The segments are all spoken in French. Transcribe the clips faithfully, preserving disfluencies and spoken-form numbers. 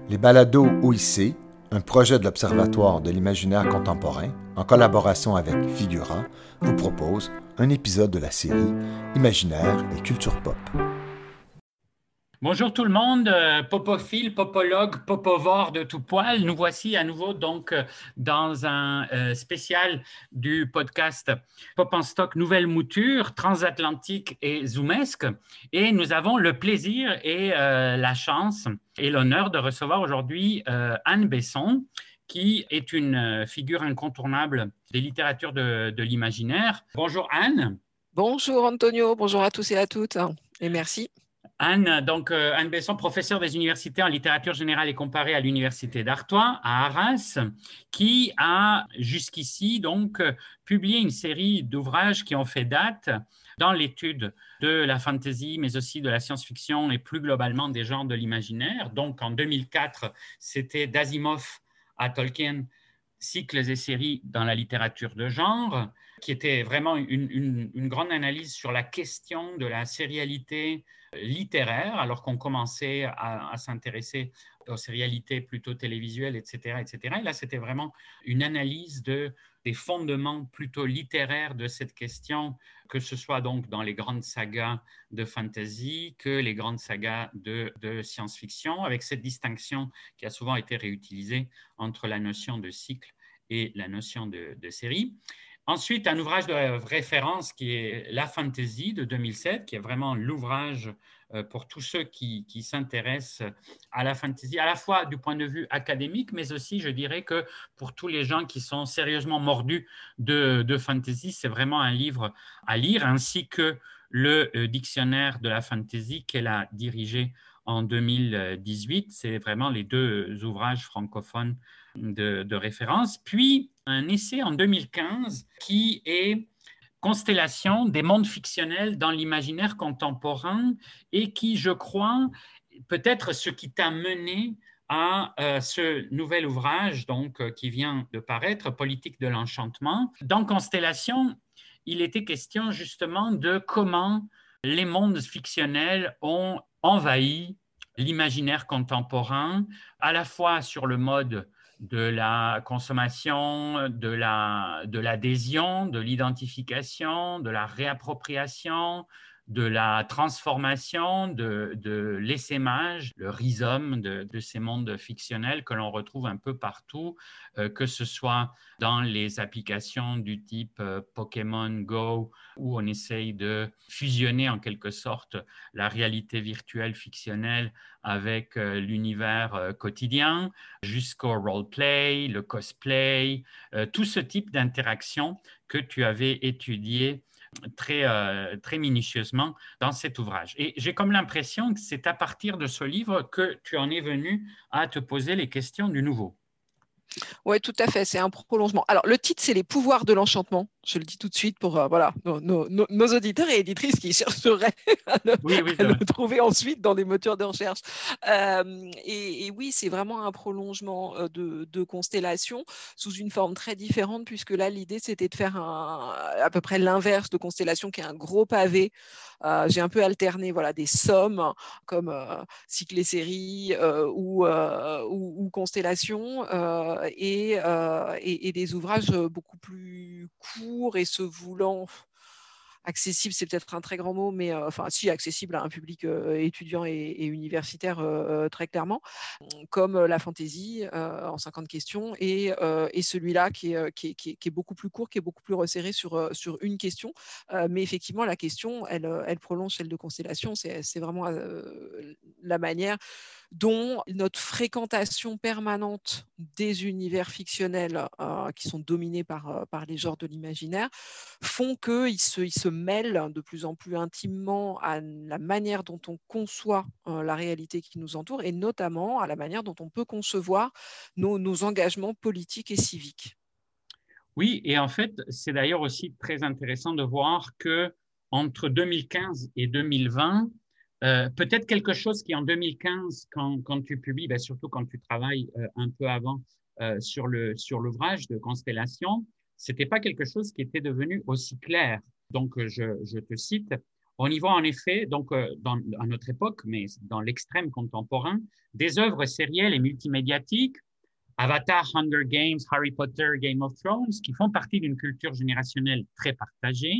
Les balados O I C, un projet de l'Observatoire de l'imaginaire contemporain, en collaboration avec Figura, vous propose un épisode de la série Imaginaire et culture pop. Bonjour tout le monde, euh, popophile, popologue, popovore de tout poil. Nous voici à nouveau donc euh, dans un euh, spécial du podcast Pop en Stock Nouvelle Mouture, Transatlantique et Zoomesque. Et nous avons le plaisir et euh, la chance et l'honneur de recevoir aujourd'hui euh, Anne Besson, qui est une figure incontournable des littératures de, de l'imaginaire. Bonjour Anne. Bonjour Antonio, bonjour à tous et à toutes et merci. Anne, donc euh, Anne Besson, professeure des universités en littérature générale et comparée à l'université d'Artois à Arras, qui a jusqu'ici donc euh, publié une série d'ouvrages qui ont fait date dans l'étude de la fantasy, mais aussi de la science-fiction et plus globalement des genres de l'imaginaire. Donc en deux mille quatre, c'était d'Asimov à Tolkien, cycles et séries dans la littérature de genre, qui était vraiment une, une, une grande analyse sur la question de la sérialité littéraire, alors qu'on commençait à, à s'intéresser aux sérialités plutôt télévisuelles, et cetera, et cetera. Et là, c'était vraiment une analyse de, des fondements plutôt littéraires de cette question, que ce soit donc dans les grandes sagas de fantasy que les grandes sagas de, de science-fiction, avec cette distinction qui a souvent été réutilisée entre la notion de cycle et la notion de, de série. Ensuite, un ouvrage de référence qui est La Fantasy de deux mille sept, qui est vraiment l'ouvrage pour tous ceux qui, qui s'intéressent à la fantasy, à la fois du point de vue académique, mais aussi, je dirais que pour tous les gens qui sont sérieusement mordus de, de fantasy, c'est vraiment un livre à lire, ainsi que le dictionnaire de la fantasy qu'elle a dirigé en deux mille dix-huit. C'est vraiment les deux ouvrages francophones de, de référence. Puis, un essai en deux mille quinze qui est Constellation des mondes fictionnels dans l'imaginaire contemporain et qui, je crois, peut-être ce qui t'a mené à euh, ce nouvel ouvrage donc, euh, qui vient de paraître, Politique de l'enchantement. Dans Constellation, il était question justement de comment les mondes fictionnels ont envahi l'imaginaire contemporain, à la fois sur le mode de la consommation, de la, de l'adhésion, de l'identification, de la réappropriation, de la transformation, de, de l'essaimage, le rhizome de, de ces mondes fictionnels que l'on retrouve un peu partout, euh, que ce soit dans les applications du type euh, Pokémon Go, où on essaye de fusionner en quelque sorte la réalité virtuelle fictionnelle avec euh, l'univers euh, quotidien, jusqu'au roleplay, le cosplay, euh, tout ce type d'interaction que tu avais étudié très, euh, très minutieusement dans cet ouvrage. Et j'ai comme l'impression que c'est à partir de ce livre que tu en es venu à te poser les questions du nouveau. Oui, tout à fait, c'est un prolongement. Alors, le titre, c'est Les pouvoirs de l'enchantement. Je le dis tout de suite pour euh, voilà, nos, nos, nos, auditeurs et éditrices qui chercheraient à le, oui, oui, à le trouver ensuite dans des moteurs de recherche. Euh, et, et oui, c'est vraiment un prolongement de, de Constellation sous une forme très différente, puisque là, l'idée, c'était de faire un, à peu près l'inverse de Constellation, qui est un gros pavé. Euh, j'ai un peu alterné voilà, des sommes comme euh, Cycle et série euh, ou, euh, ou, ou Constellation euh, et, euh, et, et des ouvrages beaucoup plus courts et se voulant accessible, c'est peut-être un très grand mot, mais euh, enfin si accessible à un public euh, étudiant et, et universitaire euh, très clairement, comme la fantaisie euh, en cinquante questions et, euh, et celui-là qui est, qui, est, qui, est, qui est beaucoup plus court, qui est beaucoup plus resserré sur, sur une question. Euh, mais effectivement, la question, elle, elle prolonge celle de Constellation. C'est, c'est vraiment euh, la manière dont notre fréquentation permanente des univers fictionnels euh, qui sont dominés par, euh, par les genres de l'imaginaire font qu'ils se, ils se mêlent de plus en plus intimement à la manière dont on conçoit euh, la réalité qui nous entoure et notamment à la manière dont on peut concevoir nos, nos engagements politiques et civiques. Oui, et en fait, c'est d'ailleurs aussi très intéressant de voir que entre deux mille quinze et deux mille vingt, euh, peut-être quelque chose qui en deux mille quinze, quand, quand tu publies, ben surtout quand tu travailles euh, un peu avant euh, sur, le, sur l'ouvrage de Constellation, c'était pas quelque chose qui était devenu aussi clair. Donc, je, je te cite, On y voit en effet, donc, euh, dans, à notre époque, mais dans l'extrême contemporain, des œuvres sérielles et multimédiatiques, Avatar, Hunger Games, Harry Potter, Game of Thrones, qui font partie d'une culture générationnelle très partagée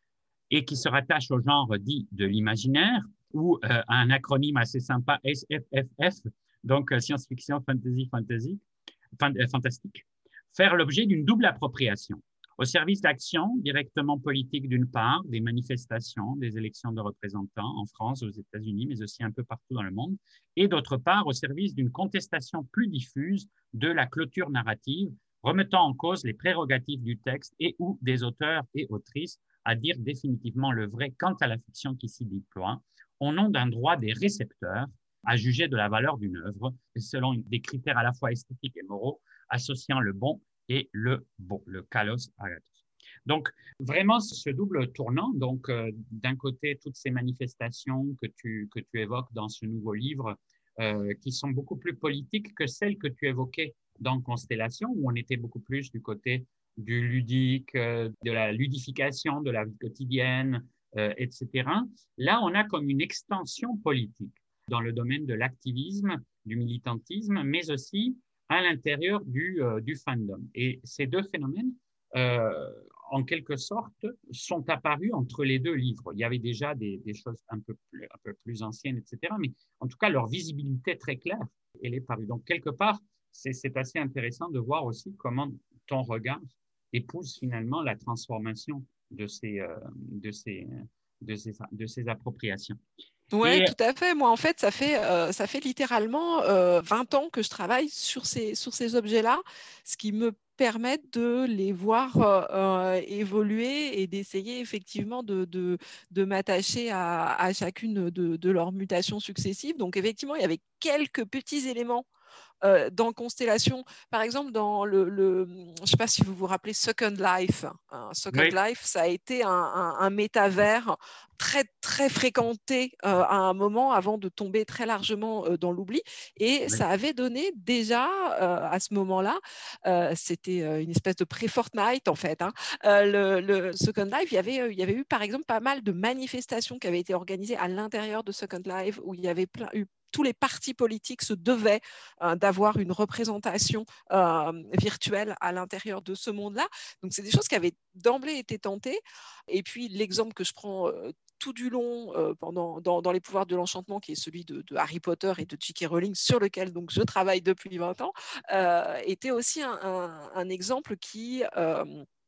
et qui se rattachent au genre dit de l'imaginaire, ou euh, un acronyme assez sympa, S F F F, donc euh, science-fiction, fantasy, fantasy, fan, euh, fantastique, faire l'objet d'une double appropriation, au service d'actions directement politiques d'une part, des manifestations, des élections de représentants en France, aux États-Unis, mais aussi un peu partout dans le monde, et d'autre part au service d'une contestation plus diffuse de la clôture narrative, remettant en cause les prérogatives du texte et ou des auteurs et autrices à dire définitivement le vrai quant à la fiction qui s'y déploie, au nom d'un droit des récepteurs à juger de la valeur d'une œuvre, selon des critères à la fois esthétiques et moraux, associant le bon et le bon, le kalos agathos. Donc, vraiment, ce double tournant, donc euh, d'un côté, toutes ces manifestations que tu, que tu évoques dans ce nouveau livre, euh, qui sont beaucoup plus politiques que celles que tu évoquais dans Constellation, où on était beaucoup plus du côté du ludique, euh, de la ludification de la vie quotidienne, euh, et cetera. Là, on a comme une extension politique dans le domaine de l'activisme, du militantisme, mais aussi à l'intérieur du, euh, du fandom. Et ces deux phénomènes, euh, en quelque sorte, sont apparus entre les deux livres. Il y avait déjà des, des choses un peu, plus, un peu plus anciennes, et cetera, mais en tout cas, leur visibilité très claire, elle est parue. Donc, quelque part, c'est, c'est assez intéressant de voir aussi comment ton regard épouse finalement la transformation de ces, euh, de ces, de ces, de ces appropriations. Oui, tout à fait. Moi, en fait, ça fait, euh, ça fait littéralement euh, vingt ans que je travaille sur ces, sur ces objets-là, ce qui me permet de les voir euh, évoluer et d'essayer effectivement de, de, de m'attacher à, à chacune de, de leurs mutations successives. Donc, effectivement, il y avait quelques petits éléments Euh, dans Constellation, par exemple, dans le, le je ne sais pas si vous vous rappelez Second Life. Hein, Second oui. Life, ça a été un, un, un métavers très, très fréquenté euh, à un moment avant de tomber très largement euh, dans l'oubli. Et oui. ça avait donné déjà, euh, à ce moment-là, euh, c'était une espèce de pré-Fortnite, en fait. Hein, euh, le, le Second Life, il y, avait, il y avait eu, par exemple, pas mal de manifestations qui avaient été organisées à l'intérieur de Second Life, où il y avait plein, eu tous les partis politiques se devaient euh, d'avoir une représentation euh, virtuelle à l'intérieur de ce monde-là. Donc, c'est des choses qui avaient d'emblée été tentées. Et puis, l'exemple que je prends euh, tout du long euh, pendant, dans, dans Les pouvoirs de l'enchantement, qui est celui de, de Harry Potter et de J K Rowling, sur lequel donc, je travaille depuis vingt ans, euh, était aussi un, un, un exemple qui... Euh,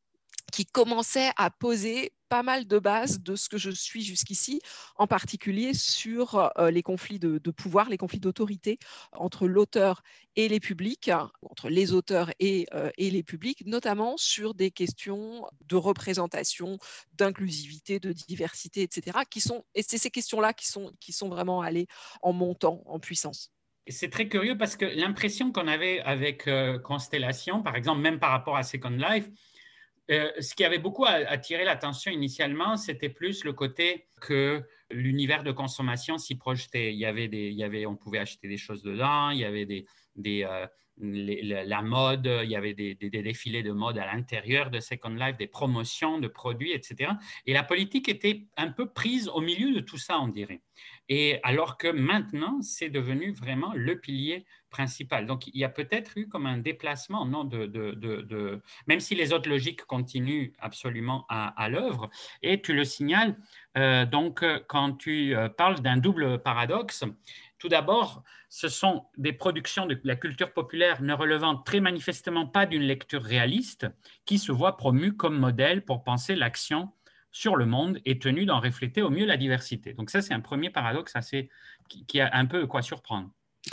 qui commençait à poser pas mal de bases de ce que je suis jusqu'ici, en particulier sur euh, les conflits de, de pouvoir, les conflits d'autorité entre l'auteur et les publics, entre les auteurs et, euh, et les publics, notamment sur des questions de représentation, d'inclusivité, de diversité, et cetera. Qui sont, et c'est ces questions-là qui sont, qui sont vraiment allées en montant en puissance. C'est très curieux parce que l'impression qu'on avait avec euh, Constellation, par exemple, même par rapport à Second Life, Euh, ce qui avait beaucoup attiré l'attention initialement, c'était plus le côté que l'univers de consommation s'y projetait. Il y avait des, il y avait, on pouvait acheter des choses dedans, il y avait des, des, euh, les, la mode, il y avait des, des, des défilés de mode à l'intérieur de Second Life, des promotions de produits, et cetera. Et la politique était un peu prise au milieu de tout ça, on dirait. Et alors que maintenant, c'est devenu vraiment le pilier principal. Donc, il y a peut-être eu comme un déplacement, non, de, de, de, de, même si les autres logiques continuent absolument à, à l'œuvre. Et tu le signales, euh, donc, quand tu euh, parles d'un double paradoxe, tout d'abord, ce sont des productions de la culture populaire ne relevant très manifestement pas d'une lecture réaliste qui se voit promue comme modèle pour penser l'action sur le monde et tenu d'en refléter au mieux la diversité. Donc ça, c'est un premier paradoxe assez, qui, qui a un peu quoi surprendre.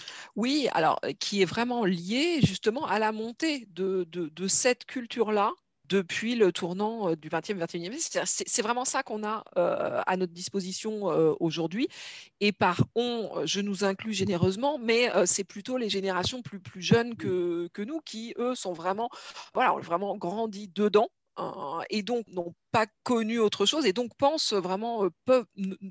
Oui, alors qui est vraiment lié justement à la montée de, de, de cette culture-là depuis le tournant du vingtième, vingt et unième siècle. C'est, c'est vraiment ça qu'on a euh, à notre disposition euh, aujourd'hui. Et par on, je nous inclus généreusement, mais euh, c'est plutôt les générations plus, plus jeunes que, que nous qui, eux, sont vraiment, voilà, ont vraiment grandi dedans. Et donc n'ont pas connu autre chose et donc pensent vraiment, euh, peuvent,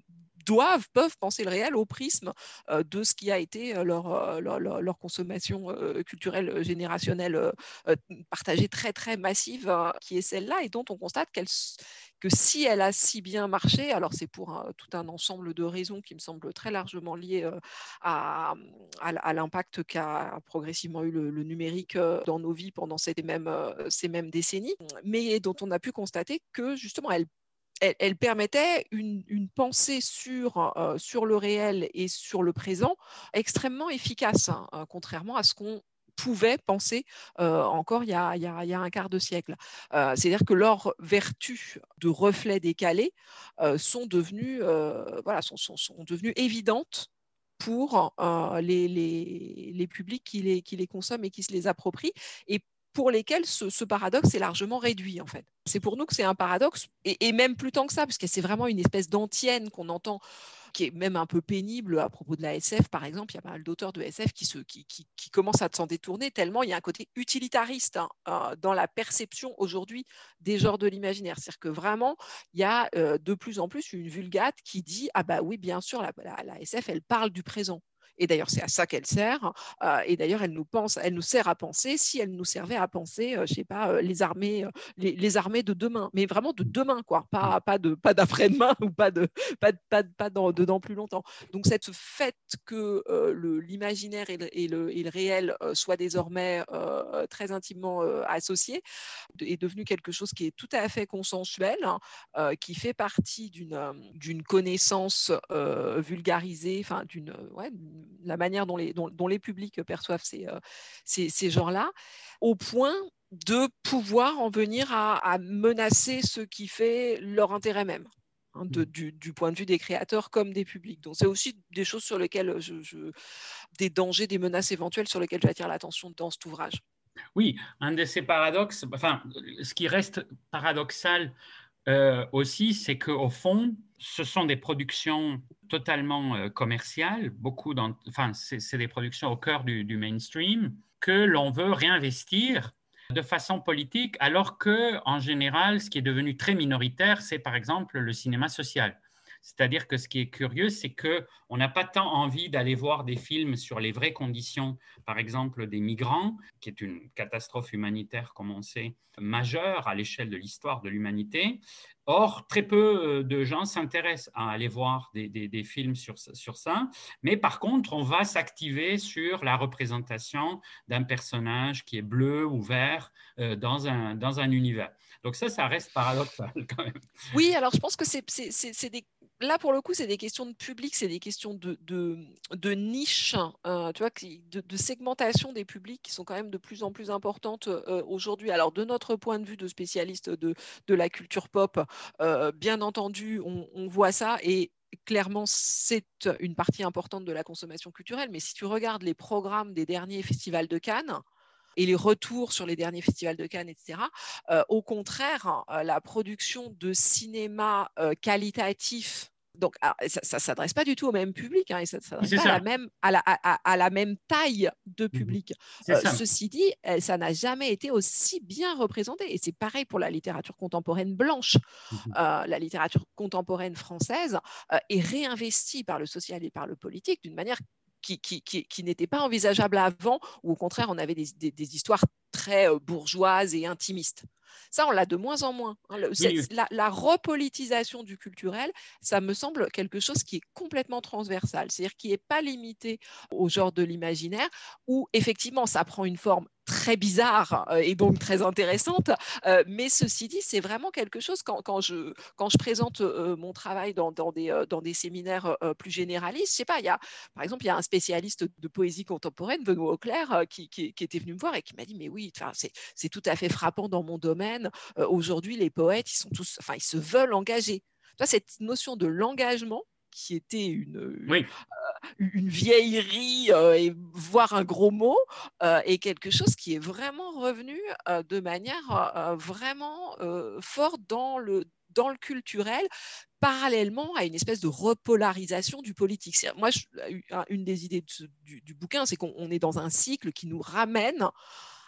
doivent, peuvent penser le réel au prisme euh, de ce qui a été leur, leur, leur, leur consommation euh, culturelle générationnelle euh, partagée très très massive, euh, qui est celle-là, et dont on constate qu'elle, que si elle a si bien marché, alors c'est pour un, tout un ensemble de raisons qui me semblent très largement liées euh, à, à, à l'impact qu'a progressivement eu le, le numérique euh, dans nos vies pendant ces mêmes, euh, ces mêmes décennies, mais dont on a pu constater que justement elle Elle, elle permettait une, une pensée sur, euh, sur le réel et sur le présent extrêmement efficace, hein, euh, contrairement à ce qu'on pouvait penser euh, encore il y, a, il, y a, il y a un quart de siècle. Euh, c'est-à-dire que leurs vertus de reflets décalés euh, sont, devenues, euh, voilà, sont, sont, sont devenues évidentes pour euh, les, les, les publics qui les, qui les consomment et qui se les approprient, et pour lesquels ce, ce paradoxe est largement réduit, en fait. C'est pour nous que c'est un paradoxe, et, et même plus tant que ça, parce que c'est vraiment une espèce d'antienne qu'on entend, qui est même un peu pénible à propos de la S F, par exemple. Il y a pas mal d'auteurs de S F qui, se, qui, qui, qui commencent à s'en détourner, tellement il y a un côté utilitariste hein, euh, dans la perception aujourd'hui des genres de l'imaginaire. C'est-à-dire que vraiment, il y a euh, de plus en plus une vulgate qui dit « Ah bah oui, bien sûr, la, la, la S F, elle parle du présent ». Et d'ailleurs, c'est à ça qu'elle sert. Euh, et d'ailleurs, elle nous pense, elle nous sert à penser. Si elle nous servait à penser, euh, je sais pas, euh, les armées, euh, les, les armées de demain, mais vraiment de demain, quoi. Pas, pas de, pas d'après-demain ou pas de, pas, pas, pas dans, dedans plus longtemps. Donc, cette fait que euh, le, l'imaginaire et le, et le, et le réel euh, soient désormais euh, très intimement euh, associés est devenu quelque chose qui est tout à fait consensuel, hein, euh, qui fait partie d'une, euh, d'une connaissance euh, vulgarisée, enfin d'une, ouais, la manière dont les, dont, dont les publics perçoivent ces, euh, ces, ces genres-là, au point de pouvoir en venir à, à menacer ce qui fait leur intérêt même. Hein, de, du, du point de vue des créateurs comme des publics. Donc, c'est aussi des choses sur lesquelles je, je, des dangers, des menaces éventuelles sur lesquelles j'attire l'attention dans cet ouvrage. Oui, un de ces paradoxes, enfin, ce qui reste paradoxal euh, aussi, c'est qu'au fond, ce sont des productions totalement euh, commerciales, beaucoup dans, enfin, c'est, c'est des productions au cœur du, du mainstream, que l'on veut réinvestir de façon politique, alors que, en général, ce qui est devenu très minoritaire, c'est par exemple le cinéma social. C'est-à-dire que ce qui est curieux, c'est qu'on n'a pas tant envie d'aller voir des films sur les vraies conditions, par exemple des migrants, qui est une catastrophe humanitaire, comme on sait, majeure à l'échelle de l'histoire de l'humanité. Or, très peu de gens s'intéressent à aller voir des, des, des films sur, sur ça. Mais par contre, on va s'activer sur la représentation d'un personnage qui est bleu ou vert euh, dans, un, dans un univers. Donc ça, ça reste paradoxal quand même. Oui, alors je pense que c'est, c'est, c'est, c'est des... Là, pour le coup, c'est des questions de public, c'est des questions de, de, de niche, euh, tu vois, de, de segmentation des publics qui sont quand même de plus en plus importantes euh, aujourd'hui. Alors, de notre point de vue de spécialiste de, de la culture pop, euh, bien entendu, on, on voit ça et clairement, c'est une partie importante de la consommation culturelle. Mais si tu regardes les programmes des derniers festivals de Cannes, et les retours sur les derniers festivals de Cannes, et cetera. Euh, au contraire, euh, la production de cinéma euh, qualitatif, donc alors, ça ne s'adresse pas du tout au même public, hein, et ça ne s'adresse pas à la, même, à, la, à, à la même taille de public. Mmh. Euh, ceci dit, ça n'a jamais été aussi bien représenté. Et c'est pareil pour la littérature contemporaine blanche. Mmh. Euh, la littérature contemporaine française euh, est réinvestie par le social et par le politique d'une manière qui, qui, qui, qui n'était pas envisageable avant, ou au contraire, on avait des, des, des histoires très euh, bourgeoises et intimistes. Ça, on l'a de moins en moins. Hein. Le, oui, oui. La, la repolitisation du culturel, ça me semble quelque chose qui est complètement transversal, c'est-à-dire qui n'est pas limité au genre de l'imaginaire, où effectivement, ça prend une forme très bizarre euh, et donc très intéressante, euh, mais ceci dit, c'est vraiment quelque chose, quand, quand, je, quand je présente euh, mon travail dans, dans, des, euh, dans des séminaires euh, plus généralistes, je sais pas, il y a, par exemple, il y a un spécialiste de poésie contemporaine, Benoît Auclair, euh, qui, qui, qui était venu me voir et qui m'a dit, mais oui, c'est, c'est tout à fait frappant dans mon domaine, euh, aujourd'hui, les poètes, ils sont tous, enfin, ils se veulent engager. Tu vois, cette notion de l'engagement, qui était une, oui. euh, une vieillerie, euh, et voire un gros mot, euh, est quelque chose qui est vraiment revenu euh, de manière euh, vraiment euh, forte dans le, dans le culturel, parallèlement à une espèce de repolarisation du politique. Moi, je, une des idées de, du, du bouquin, c'est qu'on est dans un cycle qui nous ramène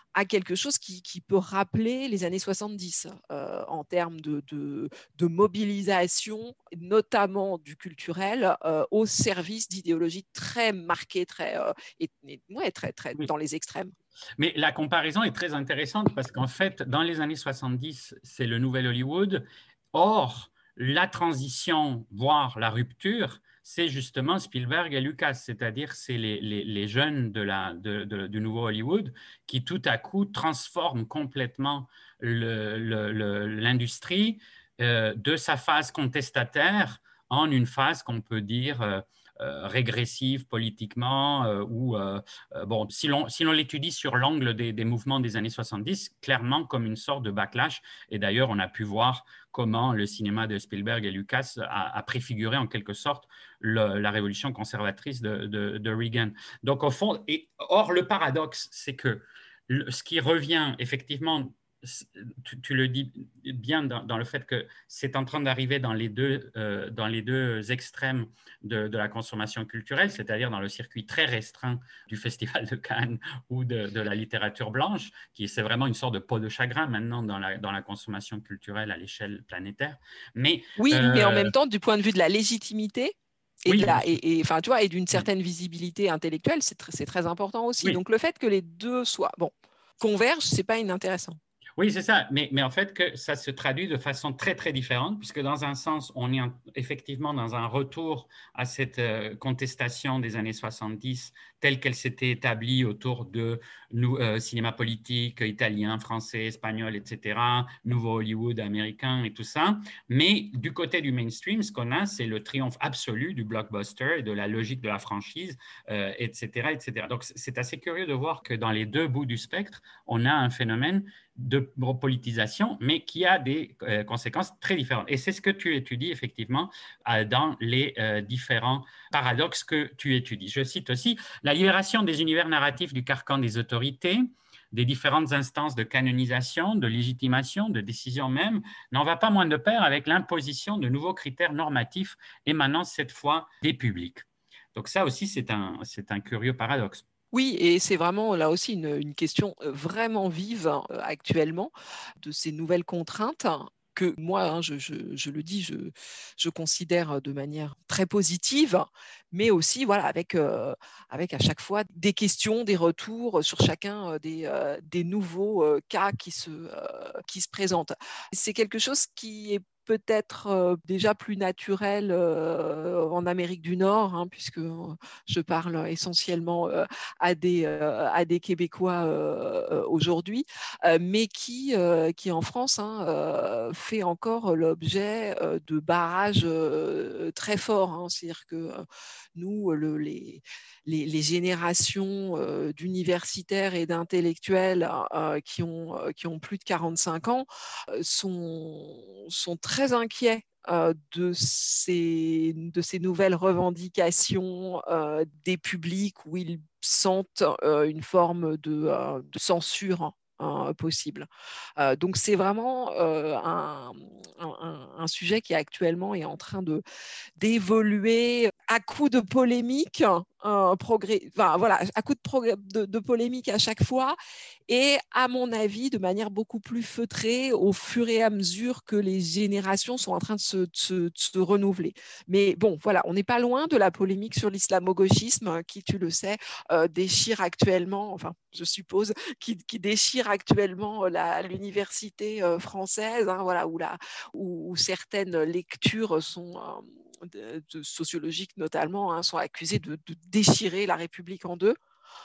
à quelque chose qui, qui peut rappeler les années soixante-dix euh, en termes de, de, de mobilisation, notamment du culturel, euh, au service d'idéologies très marquées, très, euh, et, et, ouais, très, très Oui. dans les extrêmes. Mais la comparaison est très intéressante parce qu'en fait, dans les années soixante-dix, c'est le nouvel Hollywood. Or, la transition, voire la rupture, c'est justement Spielberg et Lucas, c'est-à-dire c'est les, les, les jeunes de la, de, de, du nouveau Hollywood qui tout à coup transforment complètement l'industrie euh, de sa phase contestataire en une phase qu'on peut dire euh, euh, régressive politiquement euh, ou euh, euh, bon, si l'on si l'on l'étudie sur l'angle des, des mouvements des années soixante-dix, clairement comme une sorte de backlash. Et d'ailleurs, on a pu voir comment le cinéma de Spielberg et Lucas a, a préfiguré en quelque sorte le, la révolution conservatrice de, de, de Reagan. Donc au fond, et, or le paradoxe, c'est que le, ce qui revient effectivement, tu, tu le dis bien dans, dans le fait que c'est en train d'arriver dans les deux euh, dans les deux extrêmes de, de la consommation culturelle, c'est-à-dire dans le circuit très restreint du Festival de Cannes ou de, de la littérature blanche, qui c'est vraiment une sorte de peau de chagrin maintenant dans la, dans la consommation culturelle à l'échelle planétaire. Mais, oui, euh, mais en même temps, du point de vue de la légitimité, et, oui, de la, et, et, enfin, tu vois, et d'une oui. certaine visibilité intellectuelle, c'est tr- très important aussi. Oui. Donc le fait que les deux soient, bon, convergent, c'est pas inintéressant. Oui, c'est ça, mais, mais en fait que ça se traduit de façon très, très différente, puisque dans un sens, on est en, effectivement dans un retour à cette euh, contestation des années soixante-dix telle qu'elle s'était établie autour de nous, euh, cinéma politique italien, français, espagnol, et cetera, nouveau Hollywood américain et tout ça. Mais du côté du mainstream, ce qu'on a, c'est le triomphe absolu du blockbuster et de la logique de la franchise, euh, et cetera, et cetera. Donc, c'est assez curieux de voir que dans les deux bouts du spectre, on a un phénomène de politisation, mais qui a des euh, conséquences très différentes. Et c'est ce que tu étudies effectivement euh, dans les euh, différents paradoxes que tu étudies. Je cite aussi la libération des univers narratifs du carcan des autorités, des différentes instances de canonisation, de légitimation, de décision même, n'en va pas moins de pair avec l'imposition de nouveaux critères normatifs émanant cette fois des publics. Donc ça aussi, c'est un, c'est un curieux paradoxe. Oui, et c'est vraiment là aussi une, une question vraiment vive hein, actuellement de ces nouvelles contraintes que moi, hein, je, je, je le dis, je, je considère de manière très positive, mais aussi voilà, avec, euh, avec à chaque fois des questions, des retours sur chacun des, euh, des nouveaux euh, cas qui se, euh, qui se présentent. C'est quelque chose qui est peut-être euh, déjà plus naturel euh, en Amérique du Nord, hein, puisque euh, je parle essentiellement euh, à, des, euh, à des Québécois euh, aujourd'hui, euh, mais qui, euh, qui en France hein, euh, fait encore l'objet euh, de barrages euh, très forts. Hein. C'est-à-dire que euh, nous, le, les, les, les générations euh, d'universitaires et d'intellectuels euh, qui, ont, qui ont plus de quarante-cinq ans euh, sont, sont très très inquiets euh, de, ces, de ces nouvelles revendications euh, des publics où ils sentent euh, une forme de, euh, de censure hein, possible. Euh, donc c'est vraiment euh, un, un, un sujet qui actuellement est en train de, d'évoluer à coup de polémique, un progrès, enfin, voilà, à coup de, progrès, de, de polémique à chaque fois, et à mon avis de manière beaucoup plus feutrée au fur et à mesure que les générations sont en train de se, de se, de se renouveler. Mais bon, voilà, on n'est pas loin de la polémique sur l'islamo-gauchisme qui, tu le sais, euh, déchire actuellement, enfin, je suppose, qui, qui déchire actuellement la, l'université euh, française, hein, voilà, où, la, où, où certaines lectures sont... Euh, De, de sociologiques notamment, hein, sont accusés de, de déchirer la République en deux.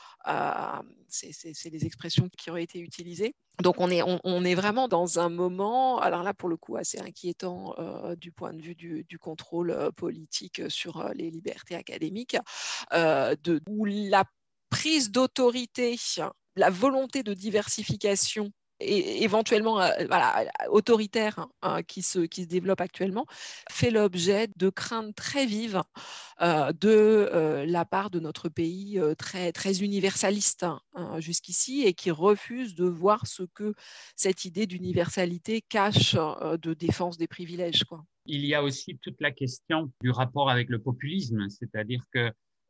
Euh, c'est, c'est, c'est les expressions qui ont été utilisées. Donc on est, on, on est vraiment dans un moment, alors là pour le coup assez inquiétant euh, du point de vue du, du contrôle euh, politique sur euh, les libertés académiques, euh, de, où la prise d'autorité, la volonté de diversification et éventuellement euh, voilà, autoritaire hein, qui, se, qui se développe actuellement, fait l'objet de craintes très vives euh, de euh, la part de notre pays euh, très, très universaliste hein, jusqu'ici et qui refuse de voir ce que cette idée d'universalité cache euh, de défense des privilèges, quoi. Il y a aussi toute la question du rapport avec le populisme, c'est-à-dire que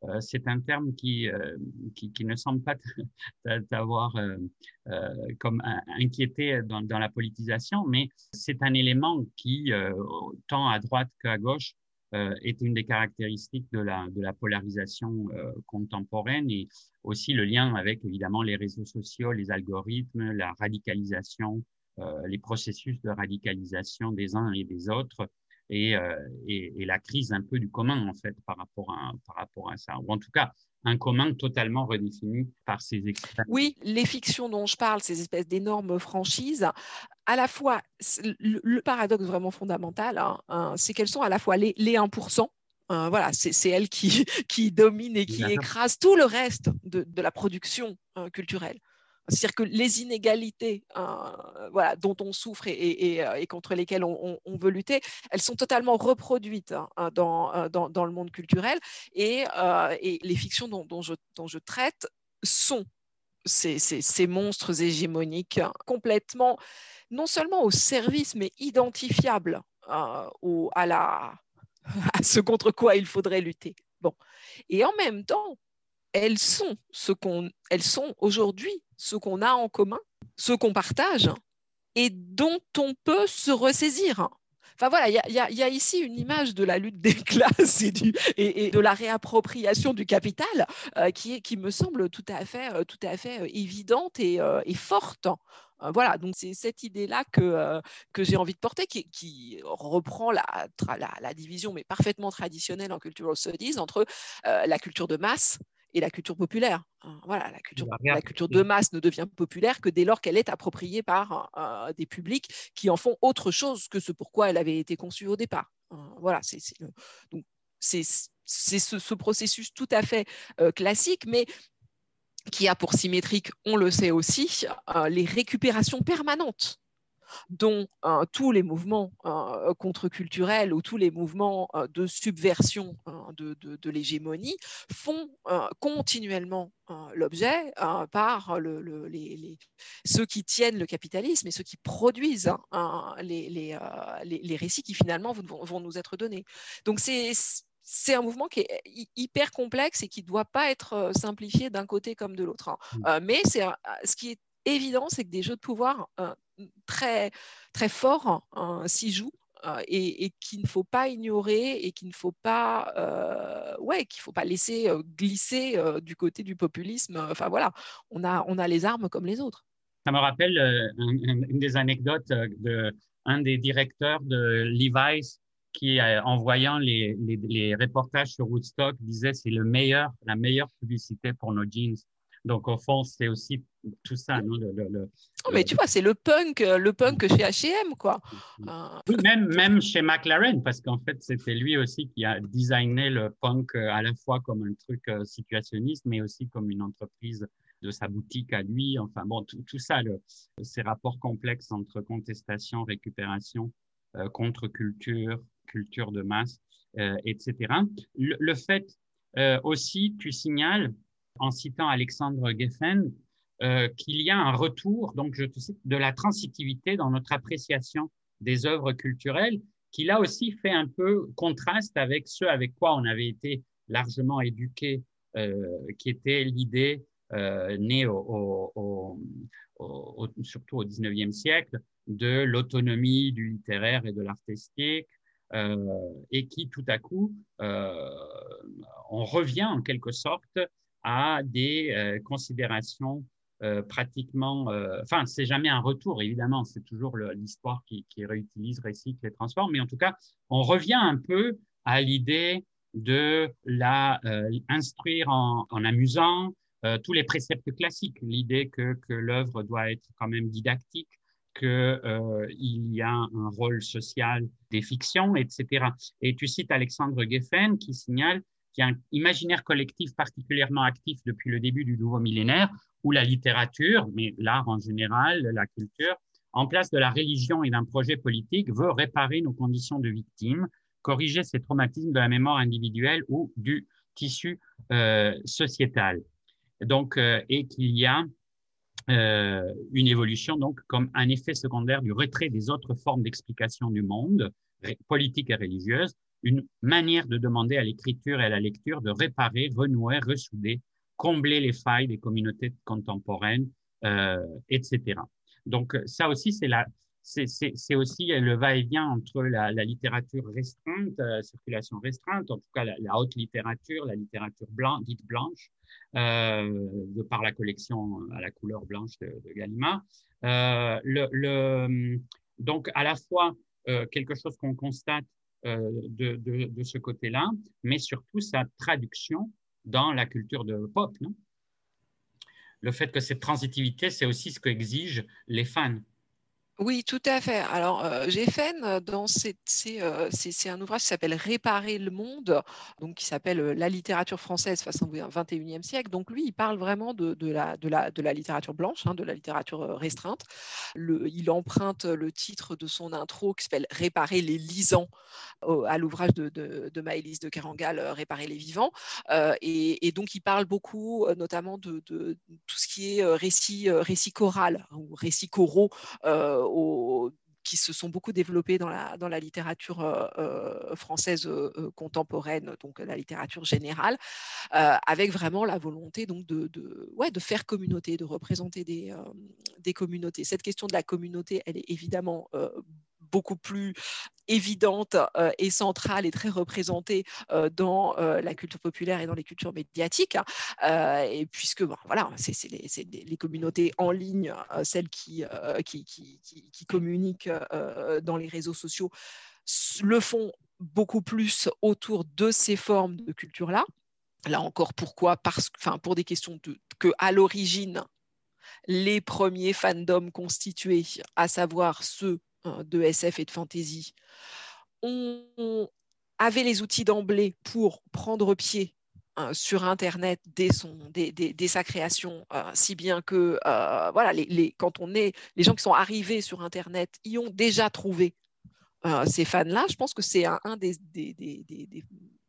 Euh, c'est un terme qui, euh, qui, qui ne semble pas t'avoir euh, euh, comme inquiété dans, dans la politisation, mais c'est un élément qui, euh, tant à droite qu'à gauche, euh, est une des caractéristiques de la, de la polarisation euh, contemporaine, et aussi le lien avec évidemment les réseaux sociaux, les algorithmes, la radicalisation, euh, les processus de radicalisation des uns et des autres. Et, euh, et, et la crise un peu du commun, en fait, par rapport à, par rapport à ça. Ou en tout cas, un commun totalement redéfini par ces extrêmes. Oui, les fictions dont je parle, ces espèces d'énormes franchises, à la fois, le, le paradoxe vraiment fondamental, hein, hein, c'est qu'elles sont à la fois les, les un pour cent, hein, voilà, c'est elles qui, qui dominent et qui écrasent tout le reste de, de la production hein, culturelle. C'est-à-dire que les inégalités euh, voilà, dont on souffre et, et, et contre lesquelles on, on veut lutter, elles sont totalement reproduites hein, dans, dans, dans le monde culturel. Et, euh, et les fictions dont, dont, je, dont je traite sont ces, ces, ces monstres hégémoniques complètement, non seulement au service, mais identifiables euh, au, à, la, à ce contre quoi il faudrait lutter. Bon. Et en même temps, elles sont ce qu'on, elles sont aujourd'hui ce qu'on a en commun, ce qu'on partage et dont on peut se ressaisir. Enfin voilà, il y, y, y a ici une image de la lutte des classes et, du, et, et de la réappropriation du capital euh, qui, est, qui me semble tout à fait, euh, tout à fait euh, évidente et, euh, et forte. Euh, voilà, donc c'est cette idée-là que, euh, que j'ai envie de porter, qui, qui reprend la, la, la division, mais parfaitement traditionnelle en cultural studies, entre euh, la culture de masse et la culture populaire. Voilà, la culture, la culture de masse ne devient populaire que dès lors qu'elle est appropriée par euh, des publics qui en font autre chose que ce pourquoi elle avait été conçue au départ. Euh, voilà, c'est ce, ce processus tout à fait euh, classique, mais qui a pour symétrique, on le sait aussi, euh, les récupérations permanentes dont euh, tous les mouvements euh, contre-culturels ou tous les mouvements euh, de subversion euh, de, de, de l'hégémonie font euh, continuellement euh, l'objet euh, par le, le, les, les, ceux qui tiennent le capitalisme et ceux qui produisent hein, les, les, euh, les, les récits qui finalement vont, vont nous être donnés. Donc c'est c'est un mouvement qui est hyper complexe et qui ne doit pas être simplifié d'un côté comme de l'autre. Hein. Euh, mais c'est ce qui est évident, c'est que des jeux de pouvoir euh, très, très forts euh, s'y jouent euh, et, et qu'il ne faut pas ignorer et qu'il ne faut pas, euh, ouais, qu'il faut pas laisser euh, glisser euh, du côté du populisme. Enfin voilà, on a, on a les armes comme les autres. Ça me rappelle euh, une, une des anecdotes de un des directeurs de Levi's qui, euh, en voyant les, les, les reportages sur Woodstock, disait c'est le meilleur, la meilleure publicité pour nos jeans. Donc, au fond, c'est aussi tout ça. Non, le, le, le, oh, mais tu vois, c'est le punk, le punk chez H et M, quoi. Oui, même, même chez McLaren, parce qu'en fait, c'était lui aussi qui a designé le punk à la fois comme un truc situationniste, mais aussi comme une entreprise de sa boutique à lui. Enfin, bon, tout, tout ça, le, ces rapports complexes entre contestation, récupération, euh, contre-culture, culture de masse, euh, et cetera. Le, le fait euh, aussi, tu signales, en citant Alexandre Geffen, euh, qu'il y a un retour, donc je te cite, de la transitivité dans notre appréciation des œuvres culturelles, qui là aussi fait un peu contraste avec ce avec quoi on avait été largement éduqués, euh, qui était l'idée euh, née au, au, au, au, surtout au dix-neuvième siècle de l'autonomie du littéraire et de l'artistique, euh, et qui tout à coup, euh, on revient en quelque sorte à des euh, considérations euh, pratiquement, euh, enfin, c'est jamais un retour, évidemment, c'est toujours l'histoire qui, qui réutilise, recycle et transforme, mais en tout cas, on revient un peu à l'idée de la euh, instruire en, en amusant, euh, tous les préceptes classiques, l'idée que, que l'œuvre doit être quand même didactique, qu'il euh, y a un rôle social des fictions, et cetera. Et tu cites Alexandre Geffen qui signale qu'il y a un imaginaire collectif particulièrement actif depuis le début du nouveau millénaire, où la littérature, mais l'art en général, la culture, en place de la religion et d'un projet politique, veut réparer nos conditions de victimes, corriger ces traumatismes de la mémoire individuelle ou du tissu euh, sociétal. Donc, euh, et qu'il y a euh, une évolution, donc, comme un effet secondaire du retrait des autres formes d'explication du monde, politique et religieuse, une manière de demander à l'écriture et à la lecture de réparer, renouer, ressouder, combler les failles des communautés contemporaines, euh, et cetera. Donc, ça aussi, c'est la, c'est, c'est, c'est aussi le va-et-vient entre la, la littérature restreinte, la circulation restreinte, en tout cas la, la haute littérature, la littérature blanc, dite blanche, euh, de par la collection à la couleur blanche de, de Gallimard. Euh, le, le, donc, à la fois euh, quelque chose qu'on constate euh, de, de, de ce côté-là, mais surtout sa traduction dans la culture de pop, non? Le fait que cette transitivité, c'est aussi ce qu'exigent les fans. Oui, tout à fait. Alors, euh, Géffen, dans ses, ses, euh, c'est, c'est un ouvrage qui s'appelle Réparer le monde, donc qui s'appelle La littérature française face au vingt et unième siècle. Donc, lui, il parle vraiment de, de, la, de, la, de la littérature blanche, hein, de la littérature restreinte. Le, il emprunte le titre de son intro qui s'appelle Réparer les lisants à l'ouvrage de, de, de Maëlys de Kerangal, Réparer les vivants. Euh, et, et donc, il parle beaucoup, notamment de, de, de tout ce qui est récit, récit choral ou récits choraux. Euh, Au, qui se sont beaucoup développés dans la, dans la littérature euh, française euh, contemporaine, donc la littérature générale, euh, avec vraiment la volonté donc, de, de, ouais, de faire communauté, de représenter des, euh, des communautés. Cette question de la communauté, elle est évidemment euh, beaucoup plus évidente euh, et centrale et très représentée euh, dans euh, la culture populaire et dans les cultures médiatiques, hein, euh, et puisque bon, voilà, c'est, c'est, les, c'est les communautés en ligne, euh, celles qui, euh, qui, qui, qui, qui communiquent euh, dans les réseaux sociaux, le font beaucoup plus autour de ces formes de culture-là. Là encore, pourquoi? Parce, enfin, pour des questions de, que, à l'origine, les premiers fandoms constitués, à savoir ceux de S F et de fantasy, on avait les outils d'emblée pour prendre pied euh, sur Internet dès, son, dès, dès, dès sa création, euh, si bien que euh, voilà, les, les, quand on est, les gens qui sont arrivés sur Internet y ont déjà trouvé euh, ces fans-là. Je pense que c'est un, un des, des, des, des, des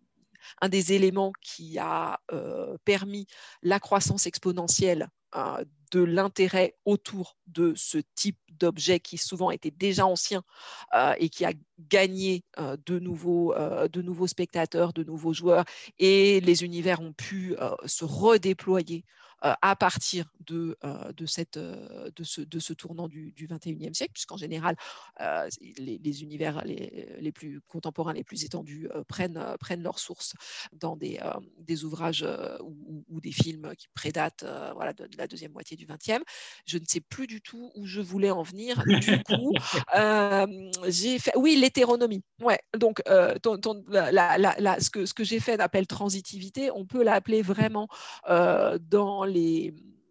un des éléments qui a euh, permis la croissance exponentielle euh, de l'intérêt autour de ce type d'objet qui souvent était déjà ancien euh, et qui a gagné euh, de, nouveaux, euh, de nouveaux spectateurs, de nouveaux joueurs, et les univers ont pu euh, se redéployer euh, à partir de, euh, de, cette, euh, de, ce, de ce tournant du, du vingt et unième siècle, puisqu'en général, euh, les, les univers les, les plus contemporains, les plus étendus, euh, prennent, euh, prennent leur source dans des, euh, des ouvrages euh, ou, ou des films qui prédatent euh, voilà, de, de la deuxième moitié du vingtième. Je ne sais plus du tout où je voulais en venir. Du coup, euh, j'ai fait... Oui, l'hétéronomie. Ouais. Donc, euh, ton, ton, la, la, la, ce que, ce que j'ai fait d'appel transitivité, on peut l'appeler vraiment euh, dans les...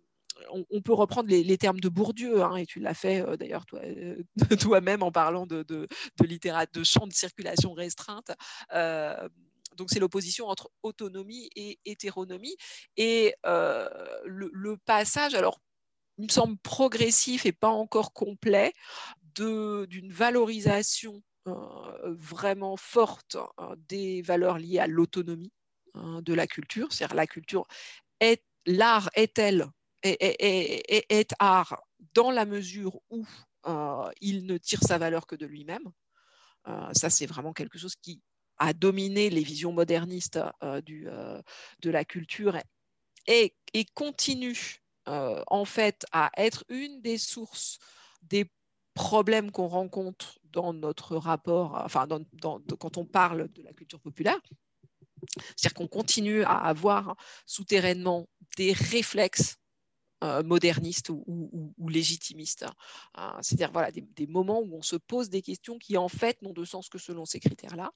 On, on peut reprendre les, les termes de Bourdieu, hein, et tu l'as fait euh, d'ailleurs toi, euh, toi-même en parlant de, de, de littérature, de champ de circulation restreinte. Euh, donc, c'est l'opposition entre autonomie et hétéronomie. Et euh, le, le passage, alors, il me semble progressif et pas encore complet, de, d'une valorisation euh, vraiment forte euh, des valeurs liées à l'autonomie hein, de la culture. C'est-à-dire, la culture est, l'art est-elle, est, est, est, est art dans la mesure où euh, il ne tire sa valeur que de lui-même. Euh, ça, c'est vraiment quelque chose qui a dominé les visions modernistes euh, du, euh, de la culture et, et continue euh, en fait à être une des sources des problèmes qu'on rencontre dans notre rapport, enfin dans, dans, quand on parle de la culture populaire. C'est-à-dire qu'on continue à avoir souterrainement des réflexes euh, modernistes ou, ou, ou légitimistes. Euh, c'est-à-dire voilà, des, des moments où on se pose des questions qui en fait n'ont de sens que selon ces critères-là.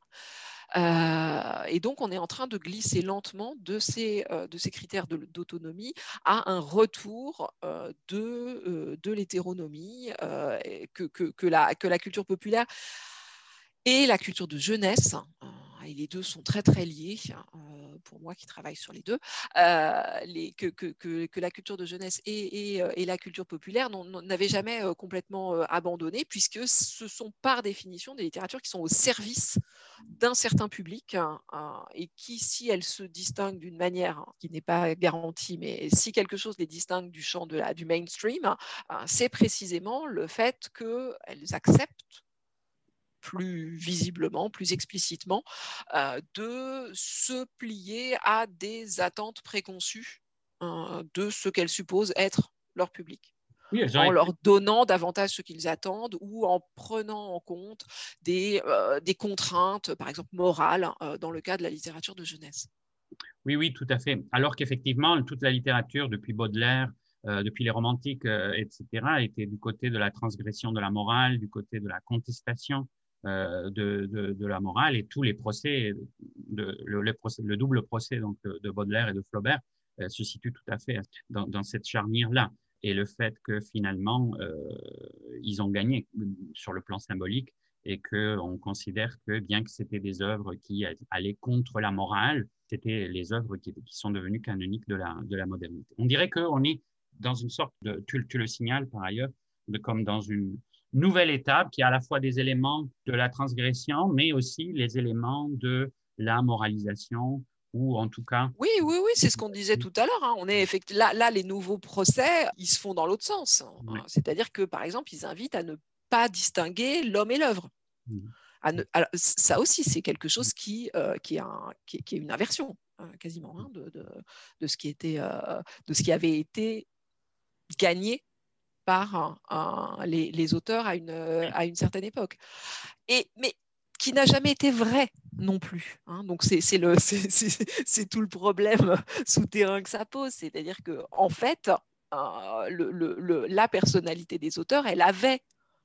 Euh, et donc, on est en train de glisser lentement de ces, euh, de ces critères de, d'autonomie à un retour euh, de, euh, de l'hétéronomie euh, que, que, que, la, que la culture populaire et la culture de jeunesse, euh, et les deux sont très très liés, euh, pour moi qui travaille sur les deux, euh, les, que, que, que, que la culture de jeunesse et, et, et la culture populaire n'avaient jamais euh, complètement euh, abandonné, puisque ce sont par définition des littératures qui sont au service d'un certain public hein, hein, et qui, si elles se distinguent d'une manière hein, qui n'est pas garantie, mais si quelque chose les distingue du champ de la, du mainstream, hein, c'est précisément le fait qu'elles acceptent plus visiblement, plus explicitement, euh, de se plier à des attentes préconçues euh, de ce qu'elles supposent être leur public. Oui, en été... leur donnant davantage ce qu'ils attendent ou en prenant en compte des, euh, des contraintes, par exemple morales, euh, dans le cas de la littérature de jeunesse. Oui, oui, tout à fait. Alors qu'effectivement, toute la littérature, depuis Baudelaire, euh, depuis les romantiques, euh, et cetera, était du côté de la transgression de la morale, du côté de la contestation euh, de, de, de la morale, et tous les procès, de, le, le, procès, le double procès donc, de, de Baudelaire et de Flaubert euh, se situe tout à fait dans, dans cette charnière-là. Et le fait que finalement, euh, ils ont gagné sur le plan symbolique et qu'on considère que bien que c'était des œuvres qui allaient contre la morale, c'était les œuvres qui, qui sont devenues canoniques de la, de la modernité. On dirait qu'on est dans une sorte de, tu, tu le signales par ailleurs, de, comme dans une nouvelle étape qui a à la fois des éléments de la transgression, mais aussi les éléments de la moralisation, ou en tout cas… Oui, oui, oui, c'est ce qu'on disait tout à l'heure. Hein. On est effect... là, là, les nouveaux procès, ils se font dans l'autre sens. Hein. Oui. C'est-à-dire que, par exemple, ils invitent à ne pas distinguer l'homme et l'œuvre. Mmh. Ne... Alors, ça aussi, c'est quelque chose qui, euh, qui, est, un, qui, qui est une inversion, hein, quasiment, hein, de, de, de, ce qui était, euh, de ce qui avait été gagné par un, un, les, les auteurs à une, à une certaine époque. Et, mais qui n'a jamais été vrai non plus. Hein. Donc, c'est, c'est, le, c'est, c'est, c'est tout le problème souterrain que ça pose. C'est-à-dire qu'en fait, euh, le, le, le, la personnalité des auteurs, elle avait,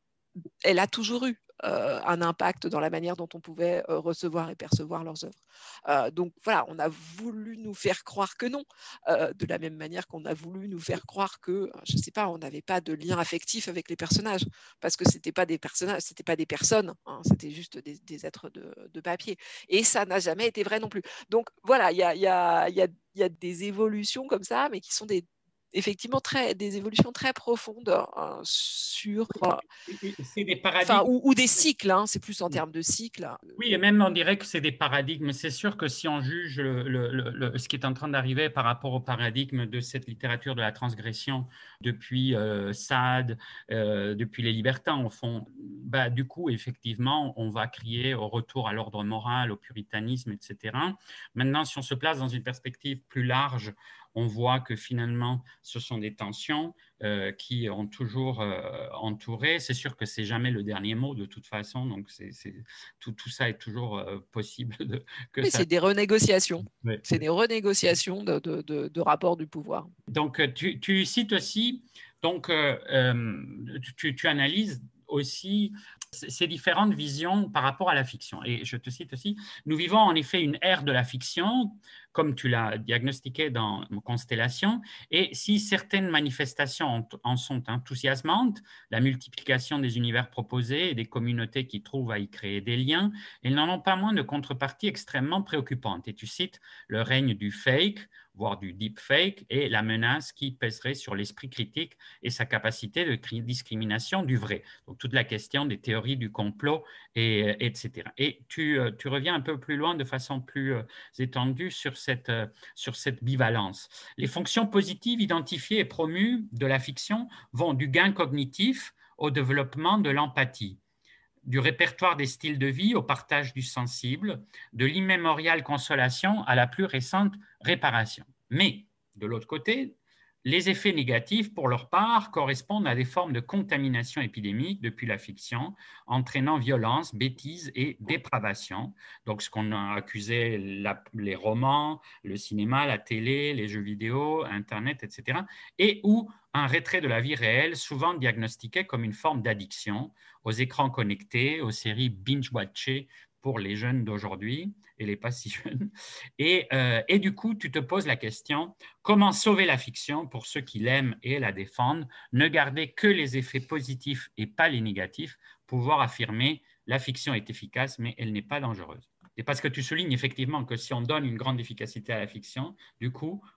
elle a toujours eu euh, un impact dans la manière dont on pouvait euh, recevoir et percevoir leurs œuvres. Euh, donc, voilà, on a voulu nous faire croire que non, euh, de la même manière qu'on a voulu nous faire croire que, je ne sais pas, on n'avait pas de lien affectif avec les personnages, parce que ce n'étaient pas des personnages, c'était pas des personnes, hein, c'était juste des, des êtres de, de papier. Et ça n'a jamais été vrai non plus. Donc, voilà, il y a, y a, y a, y a des évolutions comme ça, mais qui sont des effectivement très, des évolutions très profondes euh, sur… Euh, c'est des paradigmes. Enfin, ou, ou des cycles, hein, c'est plus en termes de cycles. Oui, et même on dirait que c'est des paradigmes. C'est sûr que si on juge le, le, le, ce qui est en train d'arriver par rapport au paradigme de cette littérature de la transgression depuis euh, Sade, euh, depuis les libertins, au fond, bah, du coup, effectivement, on va crier au retour à l'ordre moral, au puritanisme, et cetera. Maintenant, si on se place dans une perspective plus large, on voit que finalement, ce sont des tensions euh, qui ont toujours euh, entouré. C'est sûr que ce n'est jamais le dernier mot de toute façon, donc c'est, c'est, tout, tout ça est toujours euh, possible. De, que Mais ça... c'est des renégociations. Oui. C'est des renégociations de, de, de, de rapports du pouvoir. Donc, tu, tu cites aussi, donc, euh, euh, tu, tu analyses aussi ces différentes visions par rapport à la fiction. Et je te cite aussi, nous vivons en effet une ère de la fiction, comme tu l'as diagnostiqué dans Constellation, et si certaines manifestations en sont enthousiasmantes, la multiplication des univers proposés et des communautés qui trouvent à y créer des liens, elles n'en ont pas moins de contreparties extrêmement préoccupantes. Et tu cites le règne du fake, voire du deepfake, et la menace qui pèserait sur l'esprit critique et sa capacité de discrimination du vrai. Donc, toute la question des théories du complot, et, et cetera. Et tu, tu reviens un peu plus loin de façon plus étendue sur cette, sur cette bivalence. Les fonctions positives identifiées et promues de la fiction vont du gain cognitif au développement de l'empathie, du répertoire des styles de vie au partage du sensible, de l'immémoriale consolation à la plus récente réparation. Mais, de l'autre côté, les effets négatifs, pour leur part, correspondent à des formes de contamination épidémique depuis la fiction, entraînant violence, bêtise et dépravation. Donc, ce qu'on a accusé la, les romans, le cinéma, la télé, les jeux vidéo, Internet, et cetera, et ou un retrait de la vie réelle, souvent diagnostiqué comme une forme d'addiction aux écrans connectés, aux séries binge-watchées pour les jeunes d'aujourd'hui et les pas si jeunes. Et, euh, et du coup, tu te poses la question, comment sauver la fiction pour ceux qui l'aiment et la défendent, ne garder que les effets positifs et pas les négatifs, pouvoir affirmer la fiction est efficace, mais elle n'est pas dangereuse. Et parce que tu soulignes effectivement que si on donne une grande efficacité à la fiction, du coup,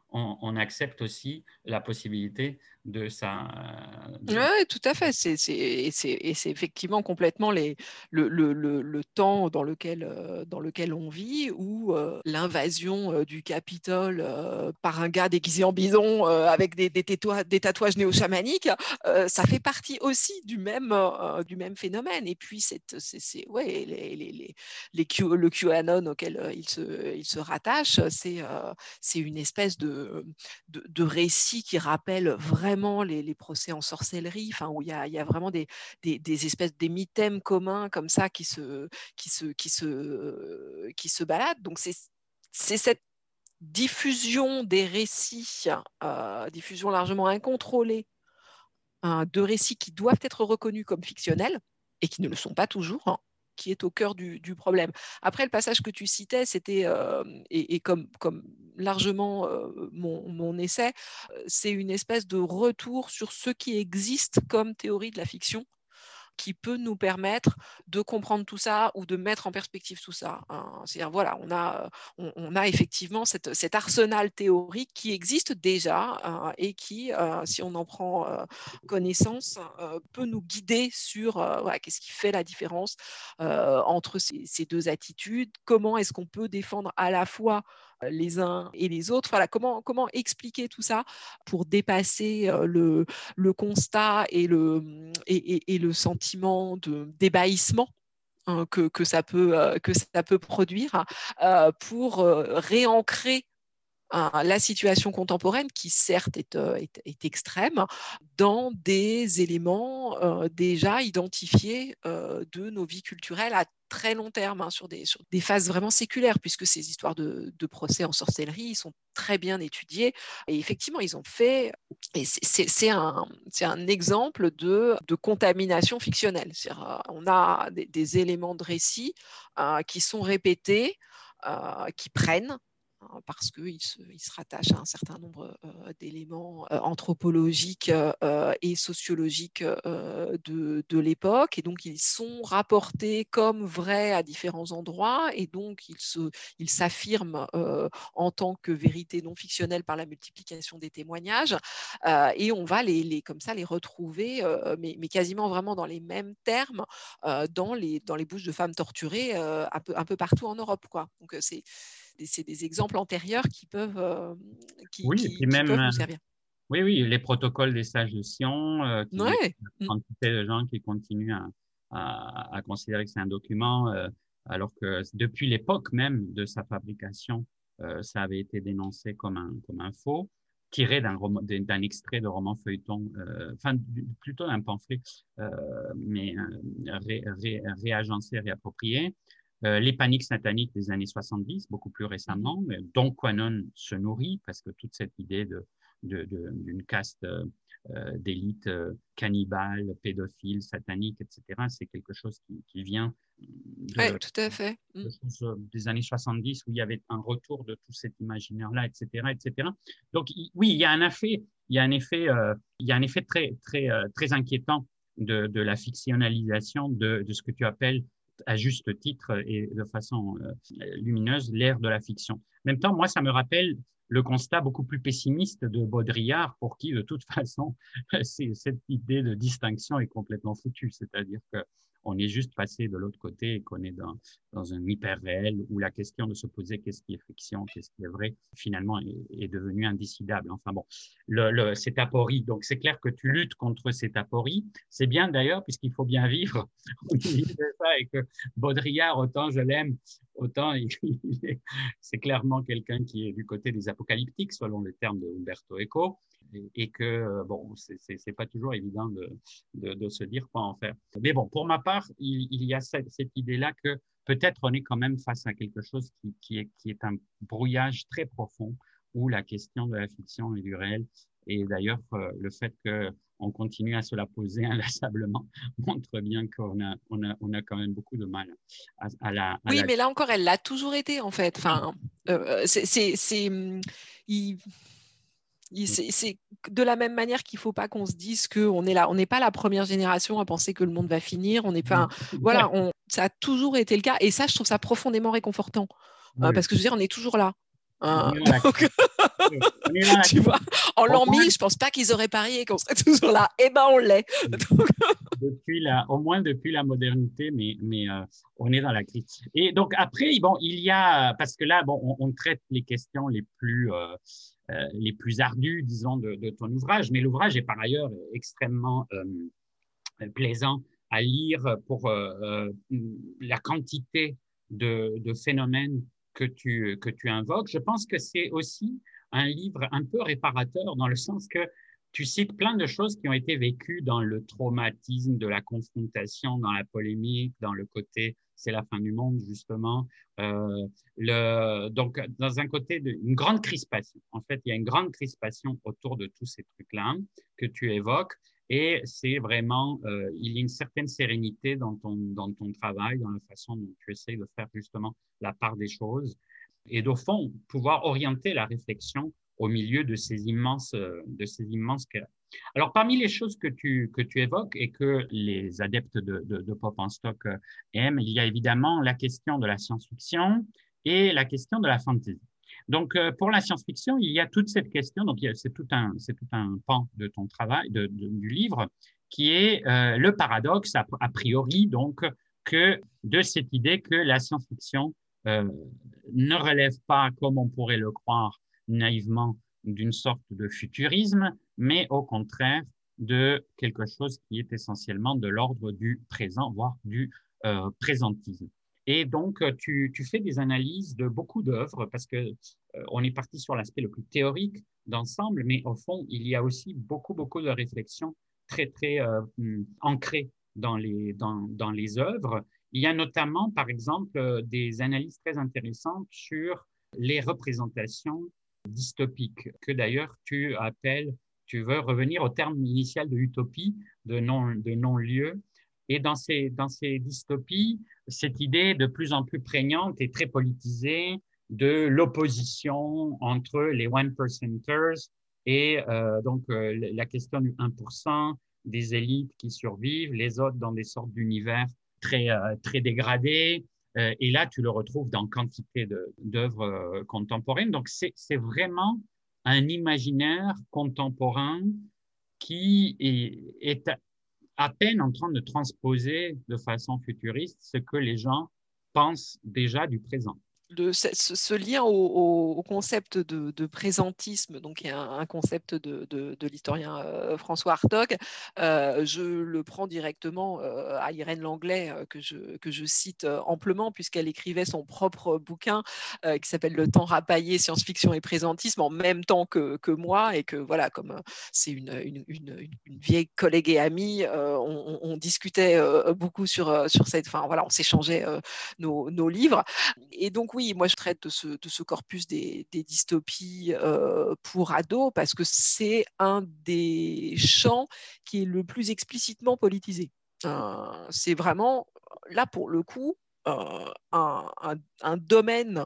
on, on accepte aussi la possibilité de ça. De... Oui, tout à fait. C'est, c'est, et, c'est, et c'est effectivement complètement les, le, le, le, le temps dans lequel, euh, dans lequel on vit, où euh, l'invasion euh, du Capitole euh, par un gars déguisé en bison euh, avec des, des, tatouages, des tatouages néo-chamaniques, euh, ça fait partie aussi du même, euh, du même phénomène. Et puis, c'est, c'est, c'est, ouais, les, les, les, les Q, le QAnon auquel euh, il, se, il se rattache, c'est, euh, c'est une espèce de, de, de récit qui rappelle vraiment les, les procès en sorcellerie, enfin, où il y a, il y a vraiment des, des, des espèces des mythèmes communs comme ça qui se, qui se, qui se, qui se baladent. Donc, c'est, c'est cette diffusion des récits, euh, diffusion largement incontrôlée, hein, de récits qui doivent être reconnus comme fictionnels et qui ne le sont pas toujours, hein, qui est au cœur du, du problème. Après, le passage que tu citais, c'était, euh, et, et comme, comme largement euh, mon, mon essai, c'est une espèce de retour sur ce qui existe comme théorie de la fiction, qui peut nous permettre de comprendre tout ça ou de mettre en perspective tout ça. Hein. C'est-à-dire, voilà, on a, on, on a effectivement cette, cet arsenal théorique qui existe déjà euh, et qui, euh, si on en prend euh, connaissance, euh, peut nous guider sur euh, voilà, qu'est-ce qui fait la différence euh, entre ces, ces deux attitudes, comment est-ce qu'on peut défendre à la fois les uns et les autres. Voilà, comment, comment expliquer tout ça pour dépasser euh, le, le constat et le, et, et, et le sentiment de, d'ébahissement hein, que, que, ça peut, euh, que ça peut produire euh, pour euh, réancrer euh, la situation contemporaine qui certes est, euh, est, est extrême dans des éléments euh, déjà identifiés euh, de nos vies culturelles à très long terme, hein, sur, des, sur des phases vraiment séculaires, puisque ces histoires de, de procès en sorcellerie ils sont très bien étudiées. Et effectivement, ils ont fait... Et c'est, c'est, c'est, un, c'est un exemple de, de contamination fictionnelle. C'est-à-dire, on a des, des éléments de récit euh, qui sont répétés, euh, qui prennent, parce qu'il se, il se rattache à un certain nombre euh, d'éléments euh, anthropologiques euh, et sociologiques euh, de, de l'époque. Et donc, ils sont rapportés comme vrais à différents endroits. Et donc, ils, se, ils s'affirment euh, en tant que vérité non fictionnelle par la multiplication des témoignages. Euh, et on va les, les, comme ça les retrouver, euh, mais, mais quasiment vraiment dans les mêmes termes, euh, dans, les, dans les bouches de femmes torturées euh, un, peu, un peu partout en Europe, quoi. Donc, c'est c'est des exemples antérieurs qui peuvent, euh, qui, oui, qui, et puis qui même, peuvent nous servir. Oui, oui, les protocoles des sages de Sion, euh, qui ouais. la quantité de gens qui continuent à, à, à considérer que c'est un document, euh, alors que depuis l'époque même de sa fabrication, euh, ça avait été dénoncé comme un, comme un faux, tiré d'un, roman, d'un extrait de roman feuilleton, euh, enfin plutôt d'un pamphlet, euh, mais euh, ré, ré, réagencé, réapproprié. Euh, les paniques sataniques des années soixante-dix, beaucoup plus récemment, mm-hmm. dont Quanon se nourrit, parce que toute cette idée de, de, de, d'une caste euh, d'élite euh, cannibale, pédophile, satanique, et cetera, c'est quelque chose qui, qui vient de, ouais, tout à fait. de, de, des années soixante-dix, où il y avait un retour de tout cet imaginaire-là, et cetera, et cetera. Donc, il, oui, il y a un effet, il y a un effet, euh, il y a un effet très, très, euh, très inquiétant de, de la fictionnalisation de, de ce que tu appelles à juste titre et de façon euh, lumineuse l'ère de la fiction. En même temps, moi, ça me rappelle le constat beaucoup plus pessimiste de Baudrillard, pour qui, de toute façon, c'est, cette idée de distinction est complètement foutue. C'est-à-dire qu'on est juste passé de l'autre côté et qu'on est dans, dans un hyper-réel où la question de se poser qu'est-ce qui est fiction, qu'est-ce qui est vrai, finalement, est, est devenue indécidable. Enfin bon, le, le, cette aporie. Donc, c'est clair que tu luttes contre cette aporie. C'est bien d'ailleurs, puisqu'il faut bien vivre au milieu de ça, et que Baudrillard, autant je l'aime, autant il, il est, c'est clairement quelqu'un qui est du côté des apocalyptiques, selon les termes de Umberto Eco, et, et que, bon, c'est, c'est, c'est pas toujours évident de, de, de se dire quoi en faire. Mais bon, pour ma part, il, il y a cette, cette idée-là que peut-être on est quand même face à quelque chose qui, qui, est, qui est un brouillage très profond, où la question de la fiction et du réel, et d'ailleurs euh, le fait qu'on continue à se la poser inlassablement montre bien qu'on a, on a, on a quand même beaucoup de mal à, à la... À oui, la... mais là encore, elle l'a toujours été, en fait. Enfin, euh, c'est... c'est, c'est il... C'est, c'est de la même manière qu'il ne faut pas qu'on se dise qu'on est là, on n'est pas la première génération à penser que le monde va finir. On n'est pas, voilà, on, ça a toujours été le cas, et ça, je trouve ça profondément réconfortant, oui. euh, parce que je veux dire, on est toujours là. Hein, donc... on est dans la tu vois, en l'an mille, je ne pense pas qu'ils auraient parié qu'on serait toujours là. Eh bien, on l'est. Depuis la, au moins depuis la modernité, mais, mais euh, on est dans la crise. Et donc, après, bon, il y a, parce que là, bon, on, on traite les questions les plus, euh, euh, les plus ardues, disons, de, de ton ouvrage, mais l'ouvrage est par ailleurs extrêmement euh, plaisant à lire pour euh, euh, la quantité de, de phénomènes que tu, que tu invoques. Je pense que c'est aussi un livre un peu réparateur dans le sens que tu cites plein de choses qui ont été vécues dans le traumatisme de la confrontation, dans la polémique, dans le côté c'est la fin du monde, justement. Euh, le, donc, dans un côté, de, une grande crispation. En fait, il y a une grande crispation autour de tous ces trucs-là que tu évoques. Et c'est vraiment, euh, il y a une certaine sérénité dans ton, dans ton travail, dans la façon dont tu essaies de faire justement la part des choses. Et au fond, pouvoir orienter la réflexion au milieu de ces immenses, de ces immenses cas. Alors, parmi les choses que tu, que tu évoques et que les adeptes de, de, de Pop en Stock aiment, il y a évidemment la question de la science-fiction et la question de la fantasy. Donc, pour la science-fiction, il y a toute cette question, donc c'est tout un, c'est tout un pan de ton travail, de, de, du livre, qui est euh, le paradoxe, a, a priori, donc, que de cette idée que la science-fiction euh, ne relève pas, comme on pourrait le croire naïvement, d'une sorte de futurisme, mais au contraire de quelque chose qui est essentiellement de l'ordre du présent, voire du euh, présentisme. Et donc, tu, tu fais des analyses de beaucoup d'œuvres parce que euh, on est parti sur l'aspect le plus théorique d'ensemble, mais au fond, il y a aussi beaucoup, beaucoup de réflexions très, très euh, ancrées dans les, dans, dans les œuvres. Il y a notamment, par exemple, des analyses très intéressantes sur les représentations dystopiques, que d'ailleurs tu appelles, tu veux revenir au terme initial de utopie, de non, de non-lieu. Et dans ces, dans ces dystopies, cette idée de plus en plus prégnante et très politisée de l'opposition entre les one percenters et euh, donc euh, la question du un pour cent, des élites qui survivent, les autres dans des sortes d'univers très, euh, très dégradés. Euh, et là, tu le retrouves dans quantité de, d'œuvres euh, contemporaines. Donc, c'est, c'est vraiment un imaginaire contemporain qui est, est à peine en train de transposer de façon futuriste ce que les gens pensent déjà du présent. Le, ce, ce lien au, au, au concept de, de présentisme, donc il y a un, un concept de, de, de l'historien euh, François Hartog, euh, je le prends directement euh, à Irène Langlais, euh, que, je, que je cite euh, amplement, puisqu'elle écrivait son propre bouquin euh, qui s'appelle Le temps rapaillé, science-fiction et présentisme, en même temps que, que moi, et que voilà, comme euh, c'est une, une, une, une vieille collègue et amie, euh, on, on discutait euh, beaucoup sur, sur cette, enfin voilà, on s'échangeait euh, nos, nos livres, et donc oui, moi je traite de ce, de ce corpus des, des dystopies euh, pour ados parce que c'est un des champs qui est le plus explicitement politisé. Euh, c'est vraiment, là pour le coup, euh, un, un, un domaine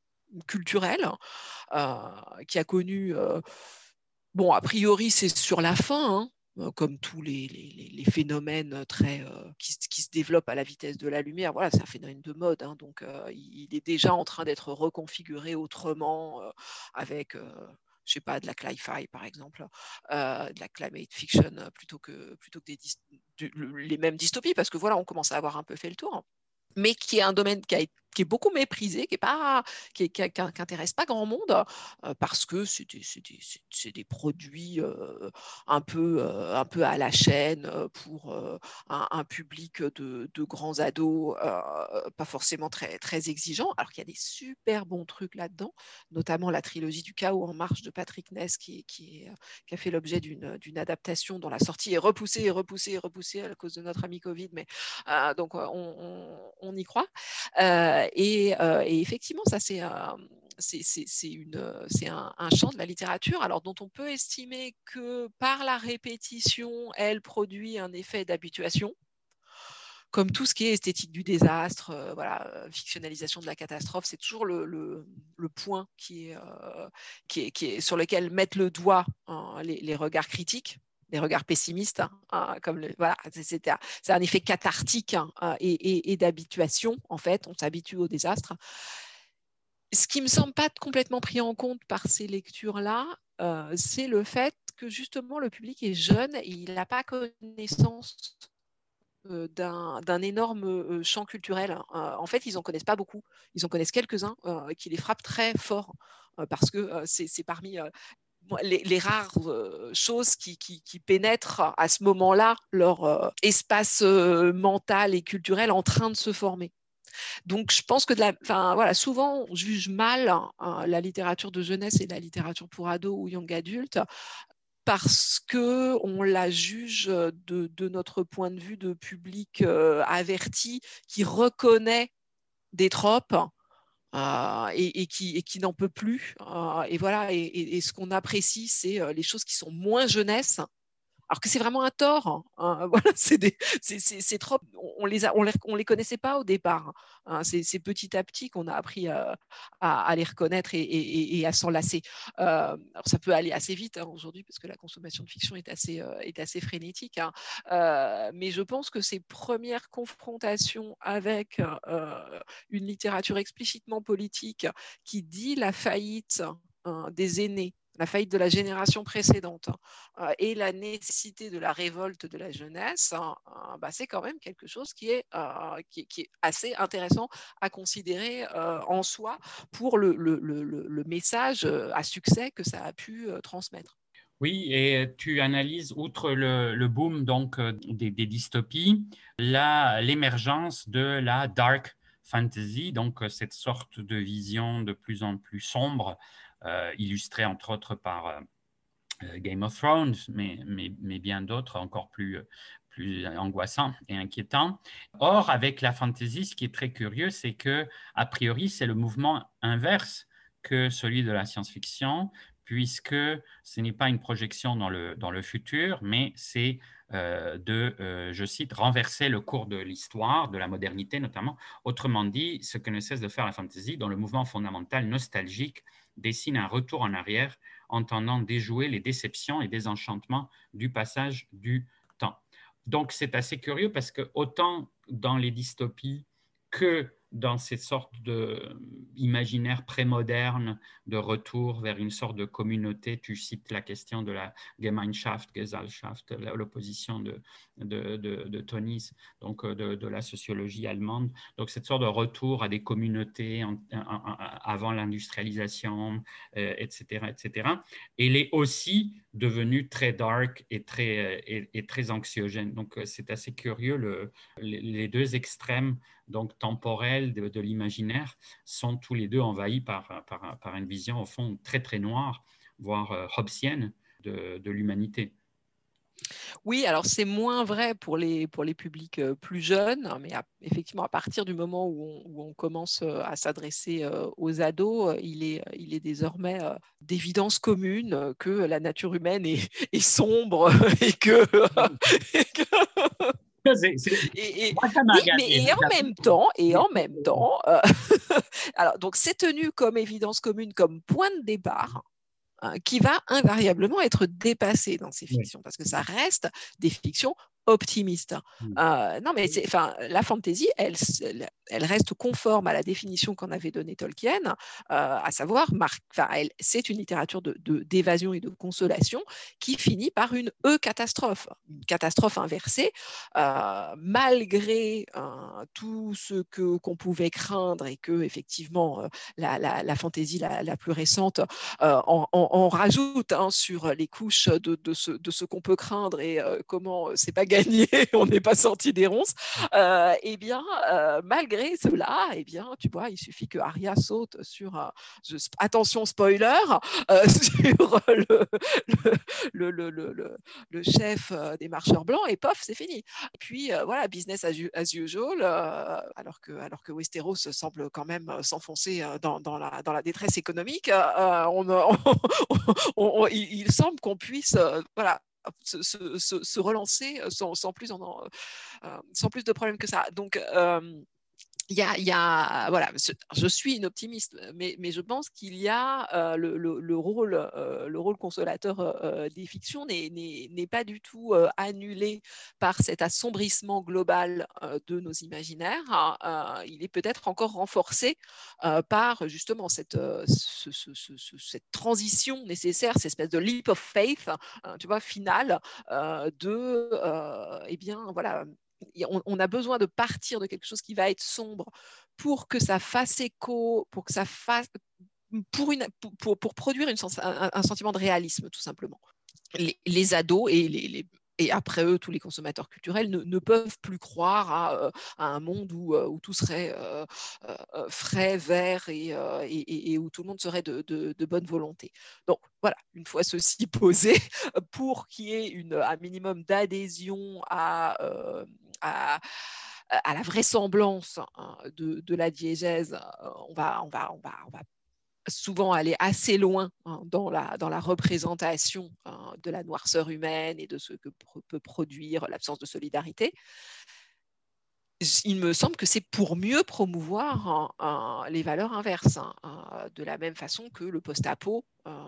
culturel euh, qui a connu, euh, bon, a priori c'est sur la fin, hein, comme tous les, les, les phénomènes très, euh, qui, qui se développent à la vitesse de la lumière. Voilà, c'est un phénomène de mode, hein, donc euh, il est déjà en train d'être reconfiguré autrement euh, avec, euh, je sais pas, de la cli-fi par exemple, euh, de la climate fiction plutôt que, plutôt que des de, les mêmes dystopies, parce que voilà, on commence à avoir un peu fait le tour, mais qui est un domaine qui, a, qui est beaucoup méprisé, qui est pas, qui, qui, qui intéresse pas grand monde, euh, parce que c'est des, c'est des, c'est des produits euh, un peu, euh, un peu à la chaîne pour euh, un, un public de, de grands ados, euh, pas forcément très, très exigeants, alors qu'il y a des super bons trucs là-dedans, notamment la trilogie du chaos en marche de Patrick Ness, qui, qui, est, qui a fait l'objet d'une, d'une adaptation dont la sortie est repoussée et repoussée et repoussée à cause de notre ami Covid, mais euh, donc on, on, on y croit. Euh, et, euh, et effectivement, ça c'est, euh, c'est, c'est, c'est, une, c'est un, un champ de la littérature, alors dont on peut estimer que par la répétition, elle produit un effet d'habituation, comme tout ce qui est esthétique du désastre, euh, voilà, fictionnalisation de la catastrophe, c'est toujours le, le, le point qui est, euh, qui est, qui est, sur lequel mettent le doigt hein, les, les regards critiques, les regards pessimistes, hein, comme le, voilà, c'est, c'est un effet cathartique, hein, et, et, et d'habituation, en fait, on s'habitue au désastre. Ce qui me semble pas complètement pris en compte par ces lectures-là, euh, c'est le fait que justement le public est jeune et il n'a pas connaissance euh, d'un, d'un énorme euh, champ culturel. Euh, en fait, ils n'en connaissent pas beaucoup. Ils en connaissent quelques-uns euh, qui les frappent très fort euh, parce que euh, c'est, c'est parmi euh, les, les rares euh, choses qui, qui, qui pénètrent à ce moment-là leur euh, espace euh, mental et culturel en train de se former. Donc, je pense que de la, enfin, voilà, souvent, on juge mal hein, la littérature de jeunesse et la littérature pour ados ou young adultes parce qu'on la juge de, de notre point de vue de public euh, averti qui reconnaît des tropes euh, et, et, qui, et qui n'en peut plus. Euh, et voilà, et, et, et ce qu'on apprécie, c'est euh, les choses qui sont moins jeunesse. Alors que c'est vraiment un tort. Hein. Voilà, c'est, des, c'est, c'est, c'est trop. On les a, on les, on les connaissait pas au départ. Hein. C'est, c'est petit à petit qu'on a appris à, à, à les reconnaître et, et, et à s'en lasser. Euh, alors ça peut aller assez vite hein, aujourd'hui parce que la consommation de fiction est assez, euh, est assez frénétique. Hein. Euh, mais je pense que ces premières confrontations avec euh, une littérature explicitement politique qui dit la faillite hein, des aînés, la faillite de la génération précédente euh, et la nécessité de la révolte de la jeunesse, hein, euh, bah, c'est quand même quelque chose qui est, euh, qui, qui est assez intéressant à considérer euh, en soi pour le, le, le, le message à succès que ça a pu euh, transmettre. Oui, et tu analyses, outre le, le boom donc, des, des dystopies, la, l'émergence de la dark fantasy, donc cette sorte de vision de plus en plus sombre, euh, illustrée entre autres par euh, Game of Thrones, mais, mais, mais bien d'autres encore plus, plus angoissants et inquiétants. Or, avec la fantasy, ce qui est très curieux, c'est que, a priori, c'est le mouvement inverse que celui de la science-fiction, puisque ce n'est pas une projection dans le, dans le futur, mais c'est euh, de, euh, je cite, renverser le cours de l'histoire, de la modernité notamment. Autrement dit, ce que ne cesse de faire la fantasy, dont le mouvement fondamental nostalgique dessine un retour en arrière en tendant déjouer les déceptions et désenchantements du passage du temps. Donc, c'est assez curieux parce que autant dans les dystopies que dans cette sorte d'imaginaire pré-moderne de retour vers une sorte de communauté. Tu cites la question de la Gemeinschaft, Gesellschaft, l'opposition de, de, de, de Tönnies, donc de, de la sociologie allemande. Donc cette sorte de retour à des communautés en, en, en, avant l'industrialisation, euh, et cetera, et cetera. Elle est aussi devenue très dark et très, et, et très anxiogène. Donc c'est assez curieux, le, les, les deux extrêmes donc temporels de, de l'imaginaire sont tous les deux envahis par, par, par une vision au fond très très noire, voire euh, hobbesienne de, de l'humanité. Oui, alors c'est moins vrai pour les, pour les publics plus jeunes, mais à, effectivement, à partir du moment où on, où on commence à s'adresser aux ados, il est, il est désormais d'évidence commune que la nature humaine est, est sombre et que... et que... C'est, c'est... Et, et, oui, mais et en même temps, et en même temps, euh, alors donc c'est tenu comme évidence commune, comme point de départ, hein, qui va invariablement être dépassé dans ces fictions, oui. Parce que ça reste des fictions optimistes. Mmh. Euh, non, mais c'est, enfin, la fantasy, elle, elle reste conforme à la définition qu'en avait donnée Tolkien, euh, à savoir, enfin, elle, c'est une littérature de, de, d'évasion et de consolation qui finit par une e-catastrophe, une catastrophe inversée, euh, malgré euh, tout ce que, qu'on pouvait craindre et que, effectivement, euh, la, la, la fantasy la, la plus récente euh, en, en, en rajoute hein, sur les couches de, de, ce, de ce qu'on peut craindre et euh, comment c'est pas gagné, on n'est pas sorti des ronces, euh, et bien, euh, malgré cela, et bien, tu vois, il suffit que Arya saute sur, euh, je, attention spoiler, euh, sur le, le, le, le, le, le chef des marcheurs blancs, et pof, c'est fini. Et puis, euh, voilà, business as, as usual, euh, alors, que, alors que Westeros semble quand même s'enfoncer dans, dans, la, dans la détresse économique, euh, on, on, on, on, il, il semble qu'on puisse, euh, voilà, Se, se, se relancer sans, sans, plus en, euh, sans plus de problèmes que ça. Donc, euh, Il y a, il y a, voilà, je suis une optimiste, mais, mais je pense qu'il y a euh, le, le, le, rôle, euh, le rôle consolateur euh, des fictions n'est, n'est, n'est pas du tout euh, annulé par cet assombrissement global euh, de nos imaginaires. Euh, il est peut-être encore renforcé euh, par justement cette, euh, ce, ce, ce, ce, cette transition nécessaire, cette espèce de leap of faith, hein, tu vois, finale euh, de, euh, eh bien, voilà. On a besoin de partir de quelque chose qui va être sombre pour que ça fasse écho, pour que ça fasse, pour, une, pour, pour produire une sens, un, un sentiment de réalisme, tout simplement. Les, les ados et, les, les, et après eux, tous les consommateurs culturels ne, ne peuvent plus croire à, à un monde où, où tout serait euh, euh, frais, vert et, euh, et, et où tout le monde serait de, de, de bonne volonté. Donc voilà, une fois ceci posé, pour qu'il y ait une, un minimum d'adhésion à, euh, à à la vraisemblance de, de la diégèse, on va, on va, on va, on va souvent aller assez loin hein, dans, la, dans la représentation hein, de la noirceur humaine et de ce que peut produire l'absence de solidarité. Il me semble que c'est pour mieux promouvoir hein, hein, les valeurs inverses, hein, de la même façon que le post-apo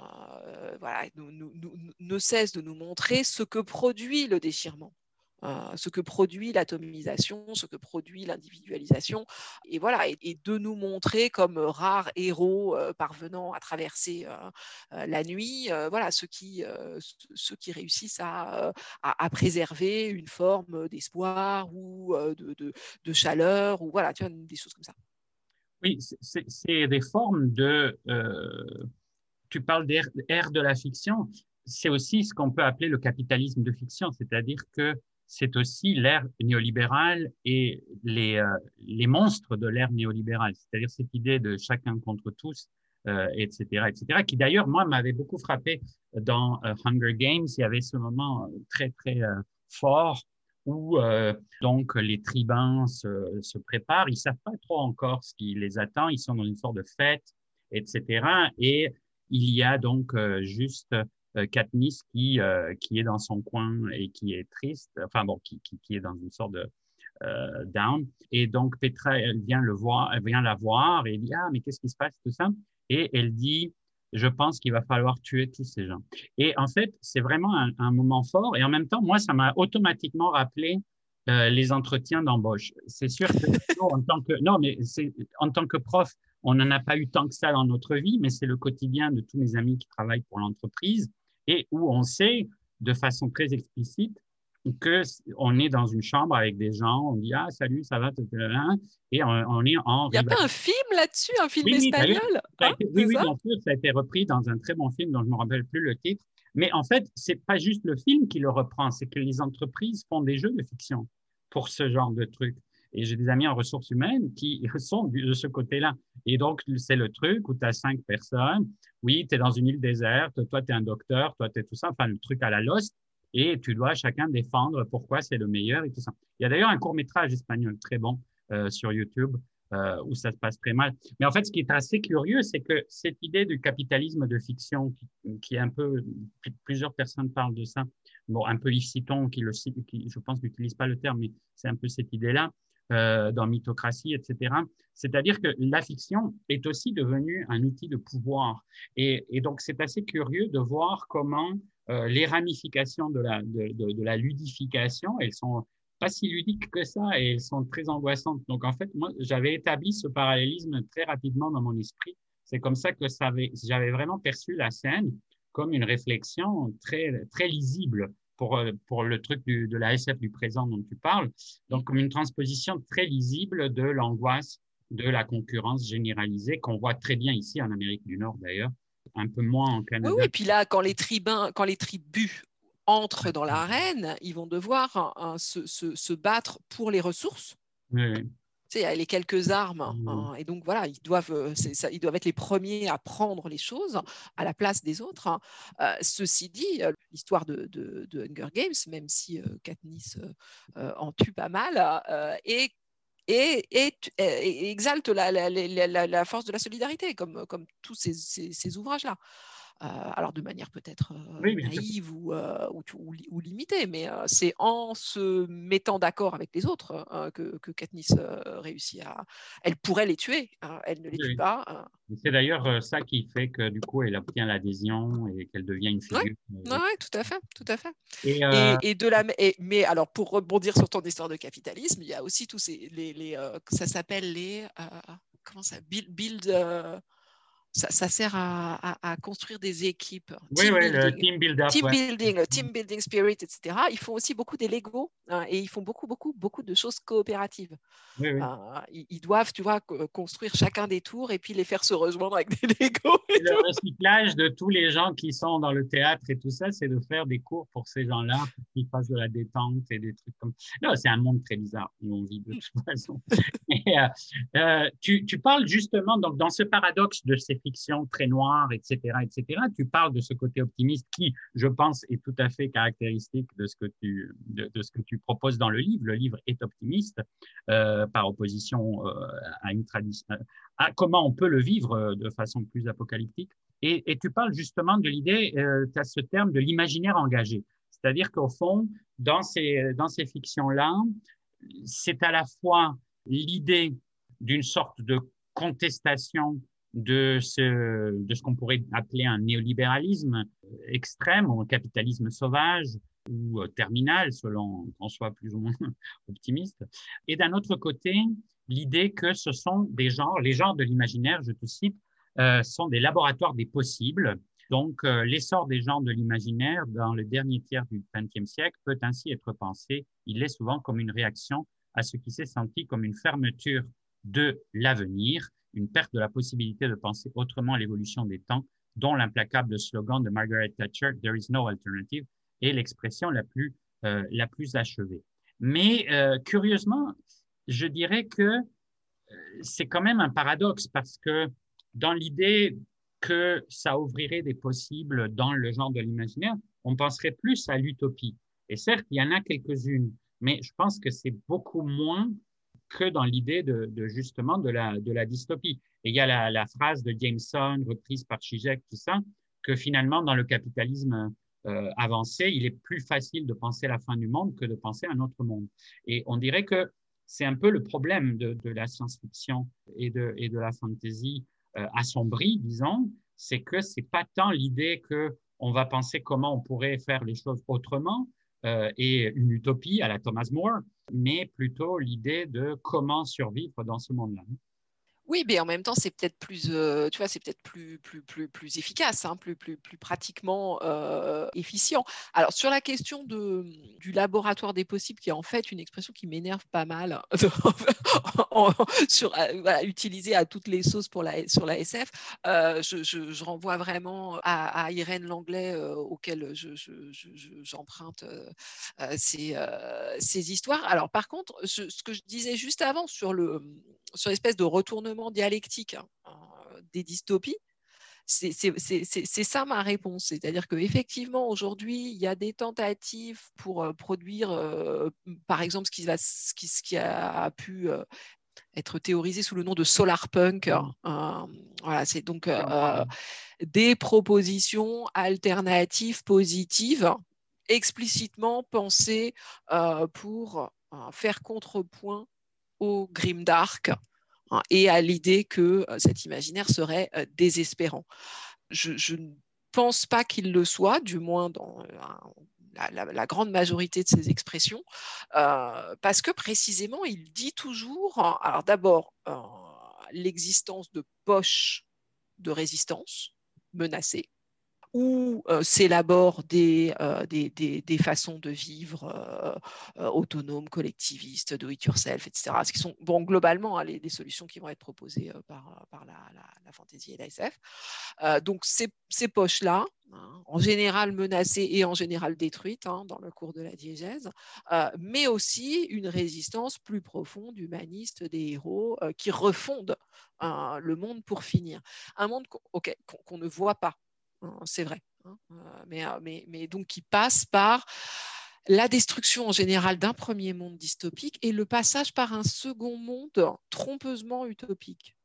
euh, voilà, nous, nous, nous, ne cesse de nous montrer ce que produit le déchirement. Euh, ce que produit l'atomisation, ce que produit l'individualisation, et voilà, et, et de nous montrer comme rares héros euh, parvenant à traverser euh, euh, la nuit, euh, voilà, ceux qui, euh, ceux qui réussissent à, à, à préserver une forme d'espoir ou euh, de, de, de chaleur, ou voilà, tu vois, des choses comme ça. Oui, c'est, c'est des formes de... Euh, tu parles d'ère de la fiction, c'est aussi ce qu'on peut appeler le capitalisme de fiction, c'est-à-dire que c'est aussi l'ère néolibérale et les, euh, les monstres de l'ère néolibérale, c'est-à-dire cette idée de chacun contre tous, euh, et cetera, et cetera, qui d'ailleurs, moi, m'avait beaucoup frappé dans euh, Hunger Games. Il y avait ce moment très, très euh, fort où euh, donc les tribuns se, se préparent. Ils savent pas trop encore ce qui les attend. Ils sont dans une sorte de fête, et cetera. Et il y a donc euh, juste euh, Katniss qui euh, qui est dans son coin et qui est triste, enfin bon, qui qui, qui est dans une sorte de euh, down. Et donc Petra, elle vient le voir, elle vient la voir et elle dit ah mais qu'est-ce qui se passe tout ça? Et elle dit je pense qu'il va falloir tuer tous ces gens. Et en fait, c'est vraiment un, un moment fort. Et en même temps, moi, ça m'a automatiquement rappelé euh, les entretiens d'embauche. C'est sûr que en tant que non, mais c'est en tant que prof, on n'en a pas eu tant que ça dans notre vie, mais c'est le quotidien de tous mes amis qui travaillent pour l'entreprise et où on sait de façon très explicite que on est dans une chambre avec des gens, on dit ah salut, ça va, et on, on est en. Il n'y a pas un film là-dessus, un film oui, oui, espagnol hein, été, Oui, oui, bien sûr, ça a été repris dans un très bon film dont je ne me rappelle plus le titre. Mais en fait, c'est pas juste le film qui le reprend, c'est que les entreprises font des jeux de fiction pour ce genre de truc. Et j'ai des amis en ressources humaines qui sont de ce côté-là. Et donc, c'est le truc où tu as cinq personnes. Oui, tu es dans une île déserte. Toi, tu es un docteur. Toi, tu es tout ça. Enfin, le truc à la Lost. Et tu dois chacun défendre pourquoi c'est le meilleur et tout ça. Il y a d'ailleurs un court-métrage espagnol très bon euh, sur YouTube euh, où ça se passe très mal. Mais en fait, ce qui est assez curieux, c'est que cette idée du capitalisme de fiction, qui, qui est un peu... Plusieurs personnes parlent de ça. Bon, un peu Yves Citon, qui, le, qui je pense, n'utilise pas le terme, mais c'est un peu cette idée-là. Euh, dans Mythocratie, et cetera. C'est-à-dire que la fiction est aussi devenue un outil de pouvoir. Et, et donc, c'est assez curieux de voir comment euh, les ramifications de la, de, de, de la ludification, elles sont pas si ludiques que ça et elles sont très angoissantes. Donc, en fait, moi, j'avais établi ce parallélisme très rapidement dans mon esprit. C'est comme ça que ça avait, j'avais vraiment perçu la scène comme une réflexion très, très lisible pour, pour le truc du, de la S F du présent dont tu parles. Donc, comme une transposition très lisible de l'angoisse de la concurrence généralisée qu'on voit très bien ici en Amérique du Nord d'ailleurs, un peu moins en Canada. Oui, oui, puis là, quand les tribuns, quand les tribus entrent dans l'arène, ils vont devoir hein, se, se, se battre pour les ressources. Oui, oui. Tu sais, il y a les quelques armes, hein, et donc voilà, ils doivent, c'est ça, ils doivent être les premiers à prendre les choses à la place des autres. Hein. Euh, ceci dit, l'histoire de, de, de Hunger Games, même si euh, Katniss euh, en tue pas mal, euh, et, et, et, et exalte la, la, la, la, la force de la solidarité, comme, comme tous ces, ces, ces ouvrages-là. alors de manière peut-être euh, oui, naïve ou, euh, ou, ou, ou limitée, mais euh, c'est en se mettant d'accord avec les autres euh, que, que Katniss euh, réussit à... Elle pourrait les tuer, hein, elle ne les tue oui. pas. Euh. C'est d'ailleurs ça qui fait que du coup, elle obtient l'adhésion et qu'elle devient une figure. Oui, ouais, tout à fait, tout à fait. Et, euh... et, et de la, et, mais alors, pour rebondir sur ton histoire de capitalisme, il y a aussi tous ces... Les, les, euh, ça s'appelle les... Euh, comment ça Build... build euh, Ça, ça sert à, à, à construire des équipes. Oui, team, oui, building. le team build-up. Team ouais. building, le team building spirit, et cetera. Ils font aussi beaucoup des Lego hein, et ils font beaucoup, beaucoup, beaucoup de choses coopératives. Oui, oui. Euh, ils, ils doivent, tu vois, construire chacun des tours et puis les faire se rejoindre avec des Lego. Et et le recyclage de tous les gens qui sont dans le théâtre et tout ça, c'est de faire des cours pour ces gens-là, pour qu'ils fassent de la détente et des trucs comme ça. Non, c'est un monde très bizarre où on vit de toute façon. Et, euh, euh, tu, tu parles justement, donc, dans ce paradoxe de ces fictions très noires, et cetera, et cetera, tu parles de ce côté optimiste qui, je pense, est tout à fait caractéristique de ce que tu, de, de ce que tu proposes dans le livre. Le livre est optimiste euh, par opposition euh, à une tradition, à comment on peut le vivre de façon plus apocalyptique. Et, et tu parles justement de l'idée, euh, tu as ce terme de l'imaginaire engagé. C'est-à-dire qu'au fond, dans ces, dans ces fictions-là, c'est à la fois l'idée d'une sorte de contestation de ce, de ce qu'on pourrait appeler un néolibéralisme extrême ou un capitalisme sauvage ou terminal, selon qu'on soit plus ou moins optimiste. Et d'un autre côté, l'idée que ce sont des genres, les genres de l'imaginaire, je te cite, euh, sont des laboratoires des possibles. Donc, euh, l'essor des genres de l'imaginaire dans le dernier tiers du vingtième siècle peut ainsi être pensé, il est souvent comme une réaction à ce qui s'est senti comme une fermeture de l'avenir, une perte de la possibilité de penser autrement l'évolution des temps, dont l'implacable slogan de Margaret Thatcher, « There is no alternative », est l'expression la plus, euh, la plus achevée. Mais euh, curieusement, je dirais que c'est quand même un paradoxe parce que dans l'idée que ça ouvrirait des possibles dans le genre de l'imaginaire, on penserait plus à l'utopie. Et certes, il y en a quelques-unes, mais je pense que c'est beaucoup moins que dans l'idée de, de justement de la, de la dystopie. Et il y a la, la phrase de Jameson, reprise par Zizek, tout ça, que finalement, dans le capitalisme euh, avancé, il est plus facile de penser la fin du monde que de penser un autre monde. Et on dirait que c'est un peu le problème de, de la science-fiction et de, et de la fantasy euh, assombrie, disons, c'est que c'est pas tant l'idée qu'on va penser comment on pourrait faire les choses autrement euh, et une utopie à la Thomas More, mais plutôt l'idée de comment survivre dans ce monde-là. Oui, mais en même temps, c'est peut-être plus, euh, tu vois, c'est peut-être plus, plus, plus, plus efficace, hein, plus, plus, plus pratiquement euh, efficient. Alors, sur la question de, du laboratoire des possibles, qui est en fait une expression qui m'énerve pas mal, en, sur, voilà, utilisée à toutes les sauces pour la, sur la S F, euh, je, je, je renvoie vraiment à, à Irène Langlais, euh, auquel je, je, je, j'emprunte euh, ces, euh, ces histoires. Alors, par contre, je, ce que je disais juste avant sur le, sur l'espèce de retournement dialectique hein, des dystopies, c'est, c'est, c'est, c'est ça ma réponse. C'est-à-dire qu'effectivement, aujourd'hui, il y a des tentatives pour euh, produire, euh, par exemple, ce qui, va, ce qui, ce qui a pu euh, être théorisé sous le nom de solarpunk. Mmh. Euh, voilà, c'est donc euh, des propositions alternatives positives explicitement pensées euh, pour euh, faire contrepoint au grimdark hein, et à l'idée que euh, cet imaginaire serait euh, désespérant. Je, je ne pense pas qu'il le soit, du moins dans euh, la, la, la grande majorité de ces expressions, euh, parce que précisément, il dit toujours, alors d'abord, euh, l'existence de poches de résistance menacées, où euh, s'élaborent des, euh, des, des, des façons de vivre euh, euh, autonomes, collectivistes, do it yourself, et cetera. Ce qui sont, bon, globalement, hein, les, les solutions qui vont être proposées euh, par, par la, la, la fantasy et la S F. Euh, donc, ces, ces poches-là, hein, en général menacées et en général détruites hein, dans le cours de la diégèse, euh, mais aussi une résistance plus profonde, humaniste des héros euh, qui refondent euh, le monde pour finir. Un monde qu'on, okay, qu'on, qu'on ne voit pas. C'est vrai, hein, mais, mais, mais donc qui passe par la destruction en général d'un premier monde dystopique et le passage par un second monde trompeusement utopique.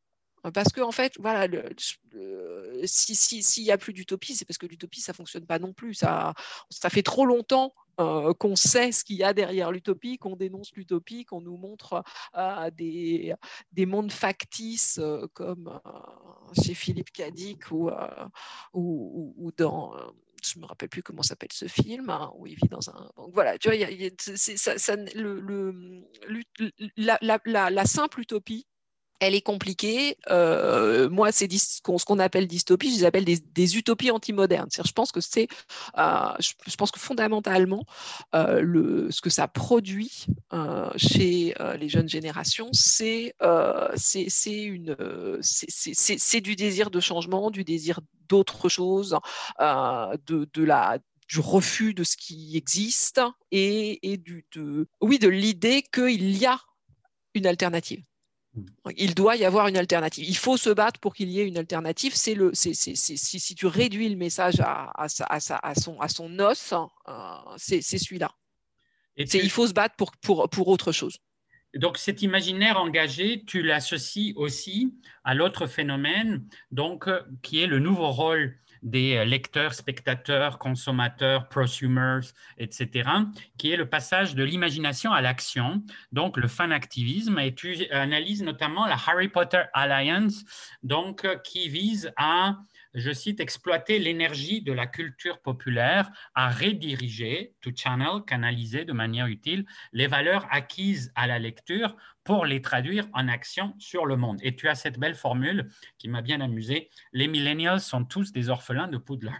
Parce que en fait, voilà, le, le, si s'il si, si y a plus d'utopie, c'est parce que l'utopie, ça fonctionne pas non plus. Ça, ça fait trop longtemps euh, qu'on sait ce qu'il y a derrière l'utopie, qu'on dénonce l'utopie, qu'on nous montre euh, des, des mondes factices euh, comme euh, chez Philippe Cadic ou, euh, ou, ou, ou dans euh, je me rappelle plus comment s'appelle ce film, hein, où il vit dans un. Donc voilà, tu vois, y a, y a, c'est, ça, ça, le, le, la, la, la, la simple utopie, elle est compliquée. Euh, moi, c'est ce qu'on appelle dystopie, je les appelle des, des utopies antimodernes. Je pense que c'est, euh, je, je pense que fondamentalement, euh, le, ce que ça produit euh, chez euh, les jeunes générations, c'est euh, c'est c'est une, c'est, c'est, c'est, c'est du désir de changement, du désir d'autre chose, euh, de, de la du refus de ce qui existe et, et du, de, oui, de l'idée qu'il y a une alternative. Il doit y avoir une alternative. Il faut se battre pour qu'il y ait une alternative. C'est le, c'est, c'est, c'est, si, si tu réduis le message à, à, à, à, son, à son os, euh, c'est, c'est celui-là. Et c'est, tu... Il faut se battre pour, pour, pour autre chose. Donc, cet imaginaire engagé, tu l'associes aussi à l'autre phénomène, donc, qui est le nouveau rôle des lecteurs, spectateurs, consommateurs, prosumers, et cetera, qui est le passage de l'imagination à l'action, donc le fan-activisme. Et tu analyses notamment la Harry Potter Alliance, donc, qui vise à, je cite, exploiter l'énergie de la culture populaire, à rediriger, to channel, canaliser de manière utile, les valeurs acquises à la lecture pour les traduire en action sur le monde. Et tu as cette belle formule qui m'a bien amusé. Les millennials sont tous des orphelins de Poudlard.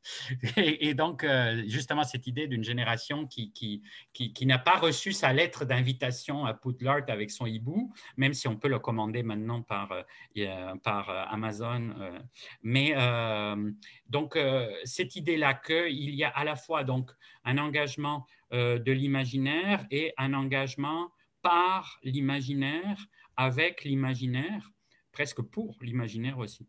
Et, et donc, euh, justement, cette idée d'une génération qui, qui, qui, qui n'a pas reçu sa lettre d'invitation à Poudlard avec son hibou, même si on peut le commander maintenant par, euh, par Amazon. Euh, mais euh, donc, euh, cette idée-là qu'il y a à la fois donc, un engagement euh, de l'imaginaire et un engagement par l'imaginaire, avec l'imaginaire, presque pour l'imaginaire aussi.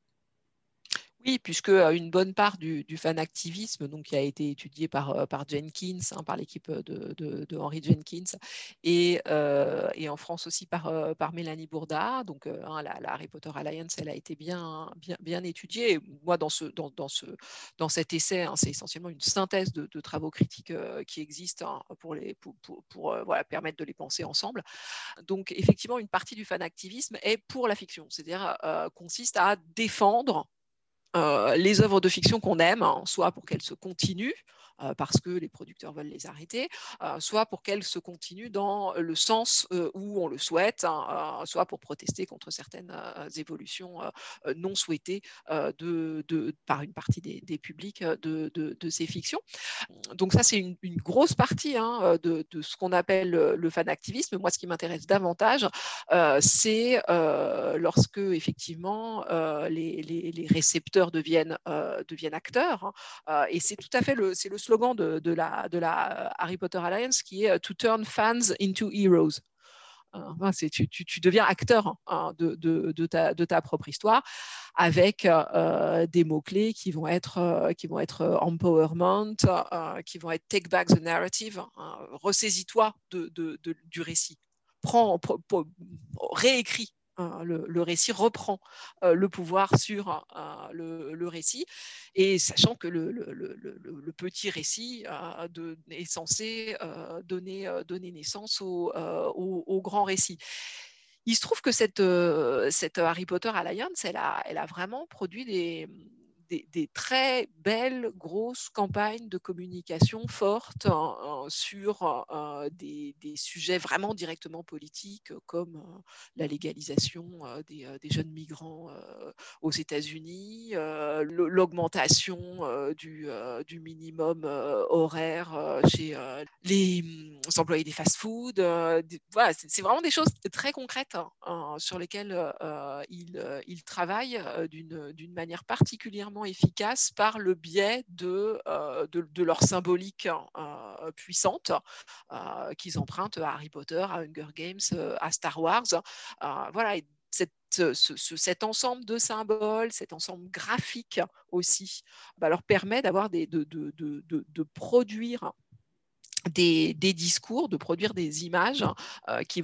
Oui, puisque une bonne part du, du fan-activisme donc, qui a été étudié par, par Jenkins, hein, par l'équipe de, de, de Henry Jenkins, et, euh, et en France aussi par, par Mélanie Bourda. Donc, hein, la, la Harry Potter Alliance, elle a été bien, bien, bien étudiée. Et moi, dans, ce, dans, dans, ce, dans cet essai, hein, c'est essentiellement une synthèse de, de travaux critiques euh, qui existent hein, pour, les, pour, pour, pour euh, voilà, permettre de les penser ensemble. Donc, effectivement, une partie du fan-activisme est pour la fiction, c'est-à-dire euh, consiste à défendre Euh, les œuvres de fiction qu'on aime, hein, soit pour qu'elles se continuent, euh, parce que les producteurs veulent les arrêter, euh, soit pour qu'elles se continuent dans le sens euh, où on le souhaite, hein, euh, soit pour protester contre certaines euh, évolutions euh, non souhaitées euh, de, de, par une partie des, des publics de, de, de ces fictions. Donc ça, c'est une, une grosse partie hein, de, de ce qu'on appelle le, le fan-activisme. Moi, ce qui m'intéresse davantage, euh, c'est euh, lorsque, effectivement, euh, les, les, les récepteurs deviennent, euh, deviennent acteurs. Hein, et c'est tout à fait le, c'est le slogan de, de, la, de la Harry Potter Alliance qui est « To turn fans into heroes ». Enfin, c'est, tu, tu, tu deviens acteur hein, de, de, de, ta, de ta propre histoire avec euh, des mots-clés qui vont être, euh, qui vont être empowerment, euh, qui vont être take back the narrative, hein, ressaisis-toi de, de, de, du récit, prends, pro, pro, réécris Hein, le, le récit reprend euh, le pouvoir sur euh, le, le récit, et sachant que le, le, le, le petit récit euh, de, est censé euh, donner, euh, donner naissance au, euh, au, au grand récit. Il se trouve que cette, euh, cette Harry Potter Alliance, elle a, elle a vraiment produit des, des, des très belles, grosses campagnes de communication fortes euh, sur euh, des, des sujets vraiment directement politiques, comme euh, la légalisation euh, des, euh, des jeunes migrants euh, aux États-Unis, euh, l'augmentation euh, du, euh, du minimum euh, horaire euh, chez euh, les euh, employés des fast-foods. Euh, voilà, c'est vraiment des choses très concrètes hein, sur lesquelles euh, ils, ils travaillent euh, d'une d'une manière particulièrement efficace par le biais de, euh, de, de leur symbolique euh, puissante euh, qu'ils empruntent à Harry Potter, à Hunger Games, euh, à Star Wars. Euh, voilà, et cette, ce, ce, cet ensemble de symboles, cet ensemble graphique aussi, bah, leur permet d'avoir des, de, de, de, de, de produire des, des discours, de produire des images euh, qui vont être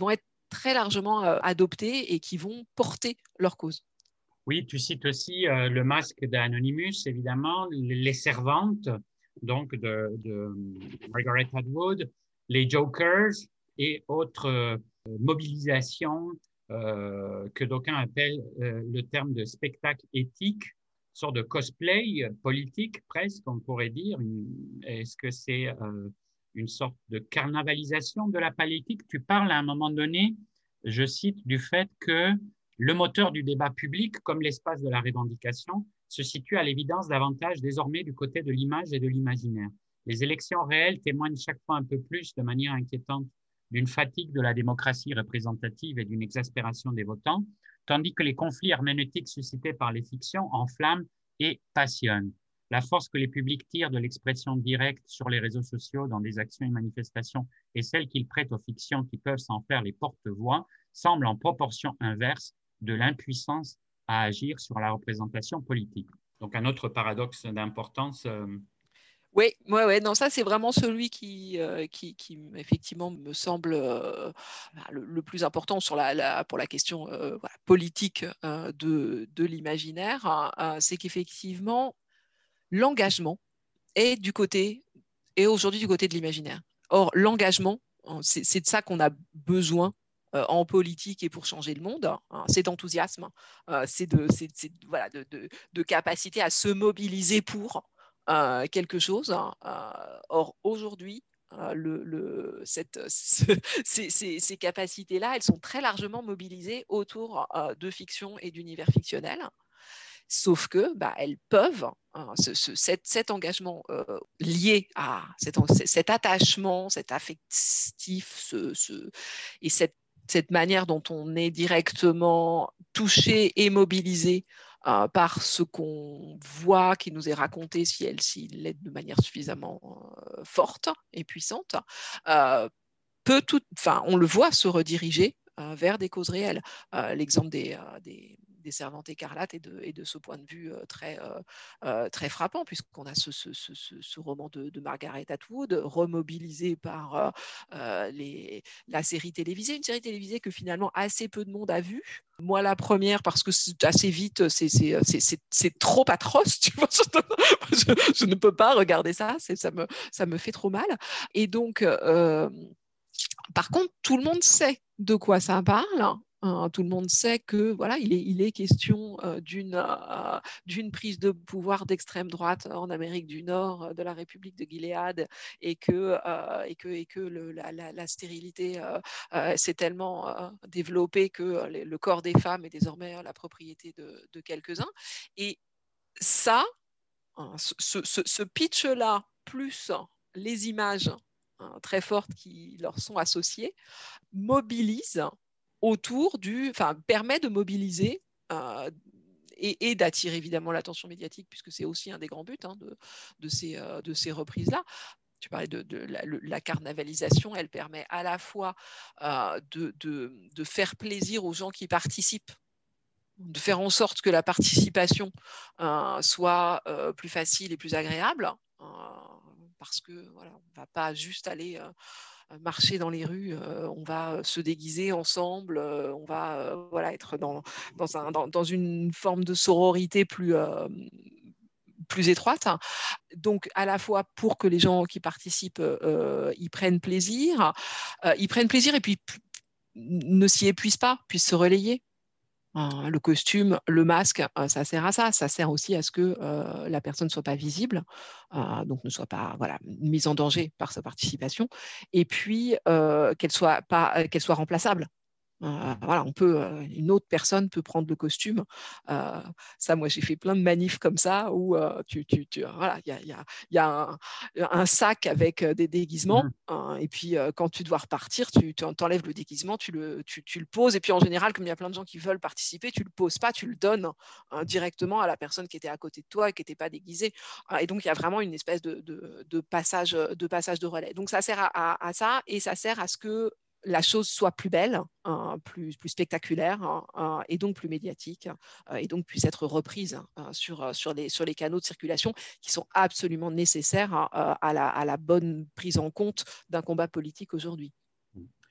très largement euh, adoptés et qui vont porter leur cause. Oui, tu cites aussi euh, le masque d'Anonymous, évidemment, les servantes, donc de, de Margaret Atwood, les Jokers et autres euh, mobilisations euh, que d'aucuns appellent euh, le terme de spectacle éthique, sorte de cosplay politique presque, on pourrait dire. Est-ce que c'est euh, une sorte de carnavalisation de la politique? Tu parles à un moment donné, je cite, du fait que le moteur du débat public, comme l'espace de la revendication, se situe à l'évidence davantage désormais du côté de l'image et de l'imaginaire. Les élections réelles témoignent chaque fois un peu plus, de manière inquiétante, d'une fatigue de la démocratie représentative et d'une exaspération des votants, tandis que les conflits herméneutiques suscités par les fictions enflamment et passionnent. La force que les publics tirent de l'expression directe sur les réseaux sociaux dans des actions et manifestations et celle qu'ils prêtent aux fictions qui peuvent s'en faire les porte-voix semble en proportion inverse de l'impuissance à agir sur la représentation politique. Donc, un autre paradoxe d'importance. Euh... Oui, ouais, ouais, non, ça c'est vraiment celui qui, euh, qui, qui effectivement me semble euh, le, le plus important sur la, la, pour la question euh, voilà, politique euh, de, de l'imaginaire. Euh, c'est qu'effectivement, l'engagement est du côté, est aujourd'hui du côté de l'imaginaire. Or, l'engagement, c'est, c'est de ça qu'on a besoin Euh, en politique et pour changer le monde, hein, c'est d'enthousiasme, euh, c'est, de, c'est, c'est voilà, de, de, de capacité à se mobiliser pour euh, quelque chose. Hein. Euh, or, aujourd'hui, euh, le, le, cette, ce, ces, ces, ces capacités-là, elles sont très largement mobilisées autour euh, de fiction et d'univers fictionnels. Sauf que bah, elles peuvent, hein, ce, ce, cet, cet engagement euh, lié à cet, cet attachement, cet affectif, ce, ce, et cette, cette manière dont on est directement touché et mobilisé euh, par ce qu'on voit qui nous est raconté, si elle s'il l'est de manière suffisamment euh, forte et puissante, euh, peut tout, enfin, on le voit se rediriger euh, vers des causes réelles. Euh, l'exemple des, euh, des des servantes écarlates et de, et de ce point de vue euh, très, euh, très frappant, puisqu'on a ce, ce, ce, ce roman de, de Margaret Atwood, remobilisé par euh, les, la série télévisée, une série télévisée que finalement assez peu de monde a vue. Moi, la première, parce que c'est assez vite, c'est, c'est, c'est, c'est, c'est trop atroce, tu vois, je, je ne peux pas regarder ça, c'est, ça, me, ça me fait trop mal. Et donc, euh, par contre, tout le monde sait de quoi ça parle. Hein, tout le monde sait que voilà, il est, il est question euh, d'une, euh, d'une prise de pouvoir d'extrême droite en Amérique du Nord, euh, de la République de Gilead, et que, euh, et que, et que le, la, la, la stérilité euh, euh, s'est tellement euh, développée que euh, le corps des femmes est désormais la propriété de, de quelques-uns. Et ça, hein, ce, ce, ce pitch-là, plus les images hein, très fortes qui leur sont associées, mobilise autour du, enfin, permet de mobiliser euh, et, et d'attirer évidemment l'attention médiatique, puisque c'est aussi un des grands buts hein, de, de, ces, euh, de ces reprises-là. Tu parlais de, de la, le, la carnavalisation, elle permet à la fois euh, de, de, de faire plaisir aux gens qui participent, de faire en sorte que la participation euh, soit euh, plus facile et plus agréable, euh, parce que voilà, on ne va pas juste aller euh, marcher dans les rues, euh, on va se déguiser ensemble, euh, on va euh, voilà, être dans, dans, un, dans, dans une forme de sororité plus, euh, plus étroite. Donc, à la fois pour que les gens qui participent euh, y prennent plaisir, euh, y prennent plaisir et puis ne s'y épuisent pas, puissent se relayer. Le costume, le masque, ça sert à ça. Ça sert aussi à ce que euh, la personne ne soit pas visible, euh, donc ne soit pas voilà, mise en danger par sa participation, et puis euh, qu'elle soit pas, qu'elle soit remplaçable. Euh, voilà, on peut, euh, une autre personne peut prendre le costume. Euh, ça, moi, j'ai fait plein de manifs comme ça où euh, tu, tu, tu, voilà, il y a, y a, y a un, un sac avec des déguisements. Mmh. Hein, et puis, euh, quand tu dois repartir, tu, tu enlèves le déguisement, tu le, tu, tu le poses. Et puis, en général, comme il y a plein de gens qui veulent participer, tu le poses pas, tu le donnes hein, directement à la personne qui était à côté de toi et qui n'était pas déguisée. Et donc, il y a vraiment une espèce de, de, de, passage, de passage de relais. Donc, ça sert à, à, à ça et ça sert à ce que la chose soit plus belle, hein, plus, plus spectaculaire hein, et donc plus médiatique euh, et donc puisse être reprise hein, sur, sur, les, sur les canaux de circulation qui sont absolument nécessaires hein, à, la, à la bonne prise en compte d'un combat politique aujourd'hui.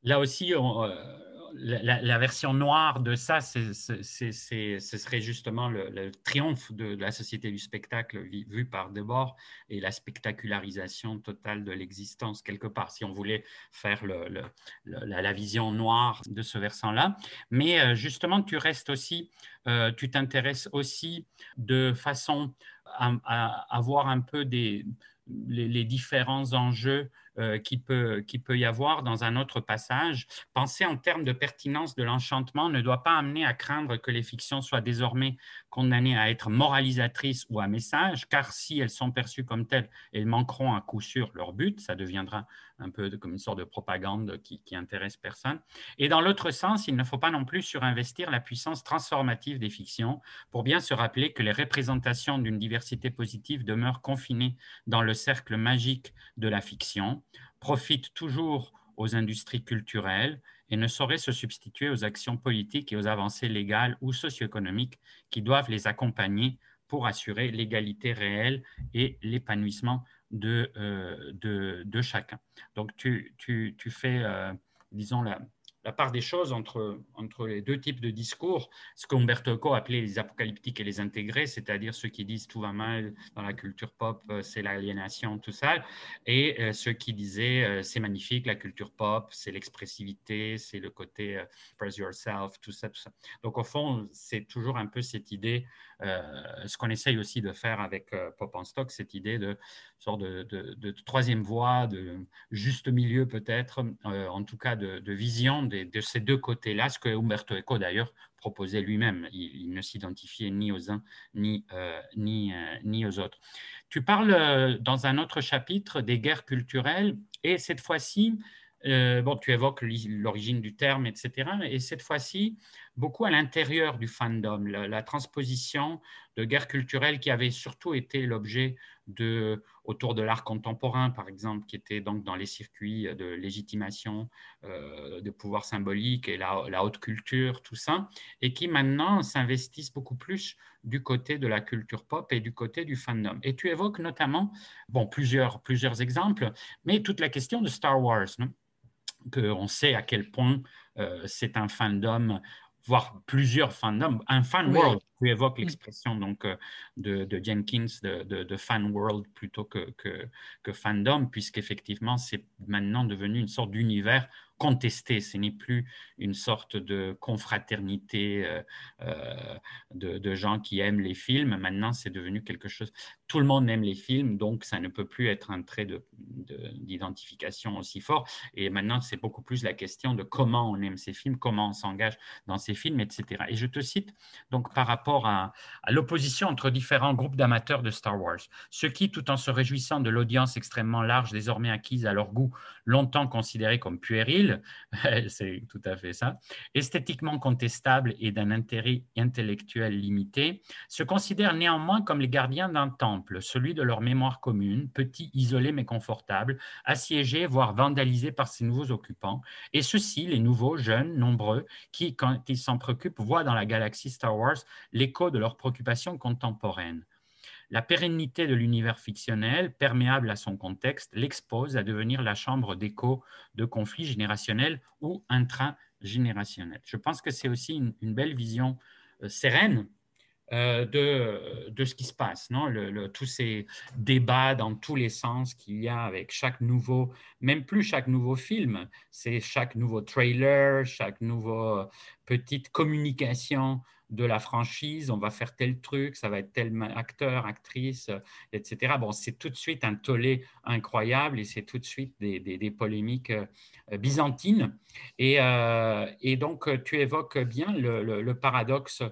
Là aussi, on, euh, la, la version noire de ça, c'est, c'est, c'est, ce serait justement le, le triomphe de, de la société du spectacle vu par Debord et la spectacularisation totale de l'existence quelque part, si on voulait faire le, le, le, la, la vision noire de ce versant-là. Mais euh, justement, tu restes aussi, euh, tu t'intéresses aussi de façon à, à, à voir un peu des, les, les différents enjeux Euh, qui, peut, qui peut y avoir dans un autre passage. Penser en termes de pertinence de l'enchantement ne doit pas amener à craindre que les fictions soient désormais condamnées à être moralisatrices ou à message, car si elles sont perçues comme telles, elles manqueront à coup sûr leur but. Ça deviendra un peu de, comme une sorte de propagande qui, qui intéresse personne. Et dans l'autre sens, il ne faut pas non plus surinvestir la puissance transformative des fictions pour bien se rappeler que les représentations d'une diversité positive demeurent confinées dans le cercle magique de la fiction, profitent toujours aux industries culturelles et ne sauraient se substituer aux actions politiques et aux avancées légales ou socio-économiques qui doivent les accompagner pour assurer l'égalité réelle et l'épanouissement de, euh, de, de chacun. Donc, tu, tu, tu fais, euh, disons, la, la part des choses entre, entre les deux types de discours, ce qu'Umberto Eco appelait les apocalyptiques et les intégrés, c'est-à-dire ceux qui disent tout va mal dans la culture pop, c'est l'aliénation, tout ça, et euh, ceux qui disaient euh, c'est magnifique, la culture pop, c'est l'expressivité, c'est le côté euh, express yourself, tout ça, tout ça. Donc au fond, c'est toujours un peu cette idée, euh, ce qu'on essaye aussi de faire avec euh, Pop en Stock, cette idée de sorte de, de, de, de troisième voie, de juste milieu peut-être, euh, en tout cas de, de vision de, de ces deux côtés-là, ce que Umberto Eco d'ailleurs proposait lui-même. Il, il ne s'identifiait ni aux uns ni, euh, ni, euh, ni aux autres. Tu parles euh, dans un autre chapitre des guerres culturelles et cette fois-ci, euh, bon, tu évoques l'origine du terme, et cetera. Et cette fois-ci, beaucoup à l'intérieur du fandom, la, la transposition de guerres culturelles qui avaient surtout été l'objet de, autour de l'art contemporain, par exemple, qui était donc dans les circuits de légitimation, euh, de pouvoir symbolique et la, la haute culture, tout ça, et qui maintenant s'investissent beaucoup plus du côté de la culture pop et du côté du fandom. Et tu évoques notamment, bon, plusieurs, plusieurs exemples, mais toute la question de Star Wars, non? Qu'on sait à quel point euh, c'est un fandom, voire plusieurs fandoms, un fan world. Oui. Tu évoques l'expression donc de, de Jenkins de, de, de fan world plutôt que, que, que fandom, puisqu'effectivement, c'est maintenant devenu une sorte d'univers contesté. Ce n'est plus une sorte de confraternité euh, euh, de, de gens qui aiment les films. Maintenant, c'est devenu quelque chose. Tout le monde aime les films, donc ça ne peut plus être un trait de, de, d'identification aussi fort. Et maintenant, c'est beaucoup plus la question de comment on aime ces films, comment on s'engage dans ces films, et cetera. Et je te cite donc par rapport à, à l'opposition entre différents groupes d'amateurs de Star Wars. Ceux qui, tout en se réjouissant de l'audience extrêmement large désormais acquise à leur goût, longtemps considérée comme puérile, c'est tout à fait ça, esthétiquement contestable et d'un intérêt intellectuel limité, se considèrent néanmoins comme les gardiens d'un temple, celui de leur mémoire commune, petit, isolé mais confortable, assiégé, voire vandalisé par ces nouveaux occupants. Et ceux-ci, les nouveaux, jeunes, nombreux, qui, quand ils s'en préoccupent, voient dans la galaxie Star Wars l'écho de leurs préoccupations contemporaines. La pérennité de l'univers fictionnel, perméable à son contexte, l'expose à devenir la chambre d'écho de conflits générationnels ou intragénérationnels. Je pense que c'est aussi une, une belle vision euh, sereine euh, de, de ce qui se passe, non? Le, le, tous ces débats dans tous les sens qu'il y a avec chaque nouveau, même plus chaque nouveau film, c'est chaque nouveau trailer, chaque nouveau petite communication de la franchise, on va faire tel truc, ça va être tel acteur, actrice, et cetera. Bon, c'est tout de suite un tollé incroyable et c'est tout de suite des, des, des polémiques euh, byzantines. Et, euh, et donc, tu évoques bien le, le, le paradoxe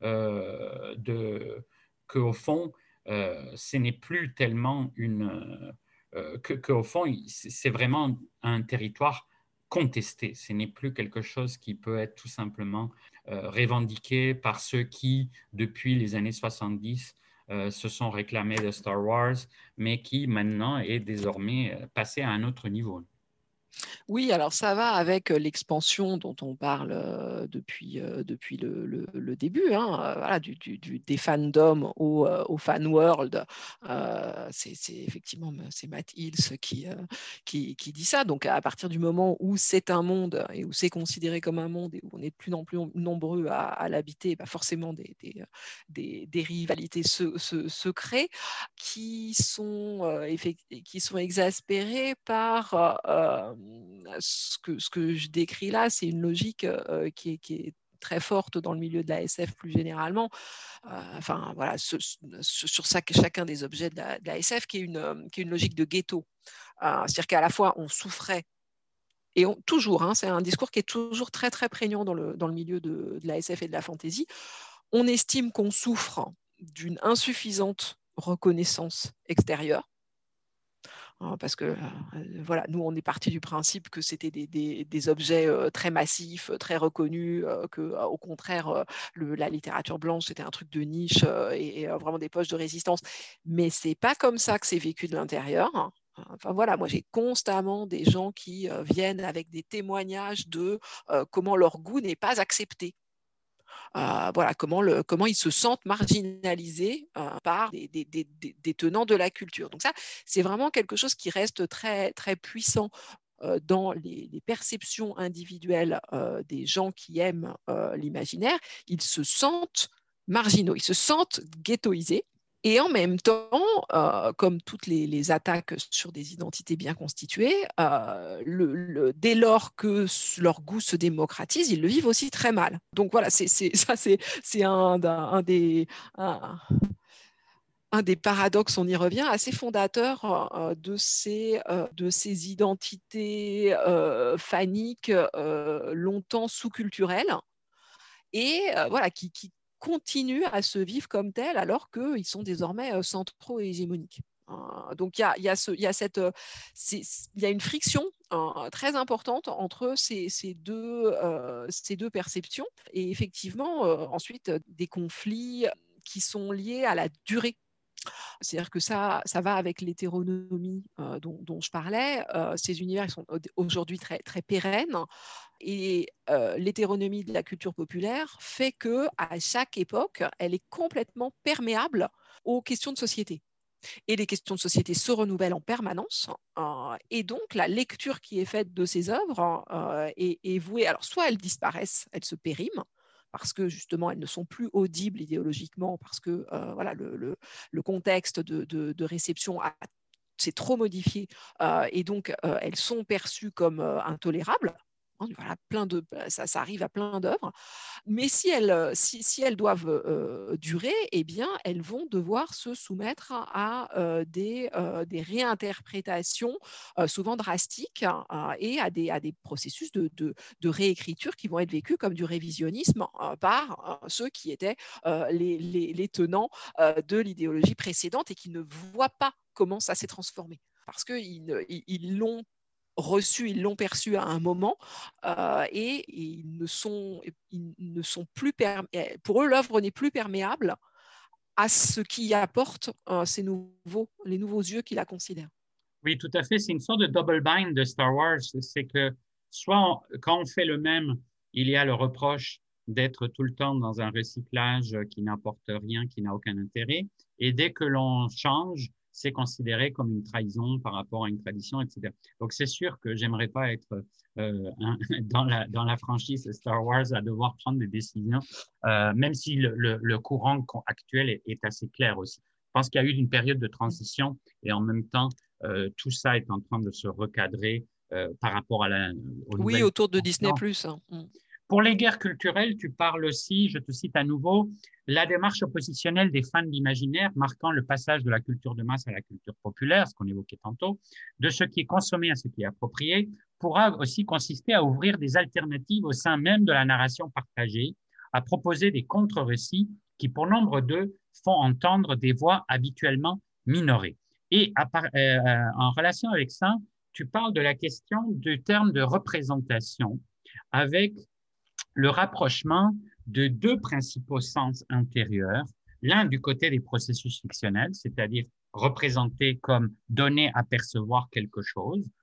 euh, de, qu'au fond, euh, ce n'est plus tellement une... Euh, que, qu'au fond, c'est vraiment un territoire contesté. Ce n'est plus quelque chose qui peut être tout simplement euh, revendiqué par ceux qui, depuis les années soixante-dix, euh, se sont réclamés de Star Wars, mais qui maintenant est désormais passé à un autre niveau. Oui, alors ça va avec l'expansion dont on parle euh, depuis, euh, depuis le, le, le début, hein, euh, voilà, du, du, du, des fandoms au, euh, au fan world. Euh, c'est, c'est effectivement c'est Matt Hills qui, euh, qui, qui dit ça. Donc à partir du moment où c'est un monde et où c'est considéré comme un monde et où on est de plus en plus nombreux à, à l'habiter, bah forcément des, des, des, des rivalités se, se, se créent qui sont, euh, effect- qui sont exaspérées par euh, ce que, ce que je décris là, c'est une logique euh, qui, est, qui est très forte dans le milieu de la S F plus généralement. Euh, enfin, voilà, ce, ce, sur ça, chacun des objets de la, de la S F, qui est, une, qui est une logique de ghetto. Euh, c'est-à-dire qu'à la fois, on souffrait, et on, toujours, hein, c'est un discours qui est toujours très, très prégnant dans le, dans le milieu de, de la S F et de la fantasy. On estime qu'on souffre d'une insuffisante reconnaissance extérieure. Parce que euh, voilà, nous, on est parti du principe que c'était des, des, des objets euh, très massifs, très reconnus, euh, que euh, au contraire, euh, le, la littérature blanche, c'était un truc de niche euh, et, et euh, vraiment des poches de résistance. Mais c'est pas comme ça que c'est vécu de l'intérieur. Enfin voilà, moi j'ai constamment des gens qui euh, viennent avec des témoignages de euh, comment leur goût n'est pas accepté. Euh, voilà, comment, le, comment ils se sentent marginalisés euh, par des, des, des, des tenants de la culture. Donc ça, c'est vraiment quelque chose qui reste très, très puissant euh, dans les, les perceptions individuelles euh, des gens qui aiment euh, l'imaginaire. Ils se sentent marginaux, ils se sentent ghettoisés. Et en même temps, euh, comme toutes les, les attaques sur des identités bien constituées, euh, le, le, dès lors que leur goût se démocratise, ils le vivent aussi très mal. Donc voilà, c'est, c'est, ça c'est, c'est un, un, un des... Un, un des paradoxes, on y revient, assez fondateur euh, de, ces, euh, de ces identités euh, faniques euh, longtemps sous-culturelles et euh, voilà, qui, qui continuent à se vivre comme tels alors qu'ils sont désormais euh, centraux et hégémoniques. Euh, donc il y a, y, a ce, y, a cette, euh, y a une friction euh, très importante entre ces, ces, deux, euh, ces deux perceptions et effectivement euh, ensuite des conflits qui sont liés à la durée. C'est-à-dire que ça, ça va avec l'hétéronomie euh, dont, dont je parlais. Euh, ces univers ils sont aujourd'hui très, très pérennes. Et euh, l'hétéronomie de la culture populaire fait qu'à chaque époque, elle est complètement perméable aux questions de société. Et les questions de société se renouvellent en permanence. Euh, et donc, la lecture qui est faite de ces œuvres euh, est, est vouée. Alors, soit elles disparaissent, elles se périment, parce que justement elles ne sont plus audibles idéologiquement, parce que euh, voilà, le, le, le contexte de, de, de réception a, s'est trop modifié euh, et donc euh, elles sont perçues comme euh, intolérables. Voilà, plein de, ça, ça arrive à plein d'œuvres. Mais si elles, si, si elles doivent euh, durer, eh bien, elles vont devoir se soumettre à euh, des, euh, des réinterprétations euh, souvent drastiques euh, et à des, à des processus de, de, de réécriture qui vont être vécus comme du révisionnisme euh, par euh, ceux qui étaient euh, les, les, les tenants euh, de l'idéologie précédente et qui ne voient pas comment ça s'est transformé. Parce qu'ils ils l'ont reçu, ils l'ont perçu à un moment euh, et, et ils ne sont, ils ne sont plus pour eux l'œuvre n'est plus perméable à ce qui apporte euh, ces nouveaux, les nouveaux yeux qui la considèrent. Oui, tout à fait. C'est une sorte de double bind de Star Wars. C'est que soit on, quand on fait le même, il y a le reproche d'être tout le temps dans un recyclage qui n'apporte rien, qui n'a aucun intérêt. Et dès que l'on change, c'est considéré comme une trahison par rapport à une tradition, et cetera. Donc, c'est sûr que j'aimerais pas être euh, un, dans, la, dans la franchise Star Wars à devoir prendre des décisions, euh, même si le, le, le courant actuel est, est assez clair aussi. Je pense qu'il y a eu une période de transition et en même temps, euh, tout ça est en train de se recadrer euh, par rapport à la aux oui, nouvelles autour de Disney plus. Hein. Pour les guerres culturelles, tu parles aussi, je te cite à nouveau, la démarche oppositionnelle des fans d'imaginaire marquant le passage de la culture de masse à la culture populaire, ce qu'on évoquait tantôt, de ce qui est consommé à ce qui est approprié, pourra aussi consister à ouvrir des alternatives au sein même de la narration partagée, à proposer des contre-récits qui, pour nombre d'eux, font entendre des voix habituellement minorées. Et à part, euh, en relation avec ça, tu parles de la question du terme de représentation avec le rapprochement de deux principaux sens intérieurs, l'un du côté des processus fictionnels, c'est-à-dire représenté comme donné à percevoir quelque chose,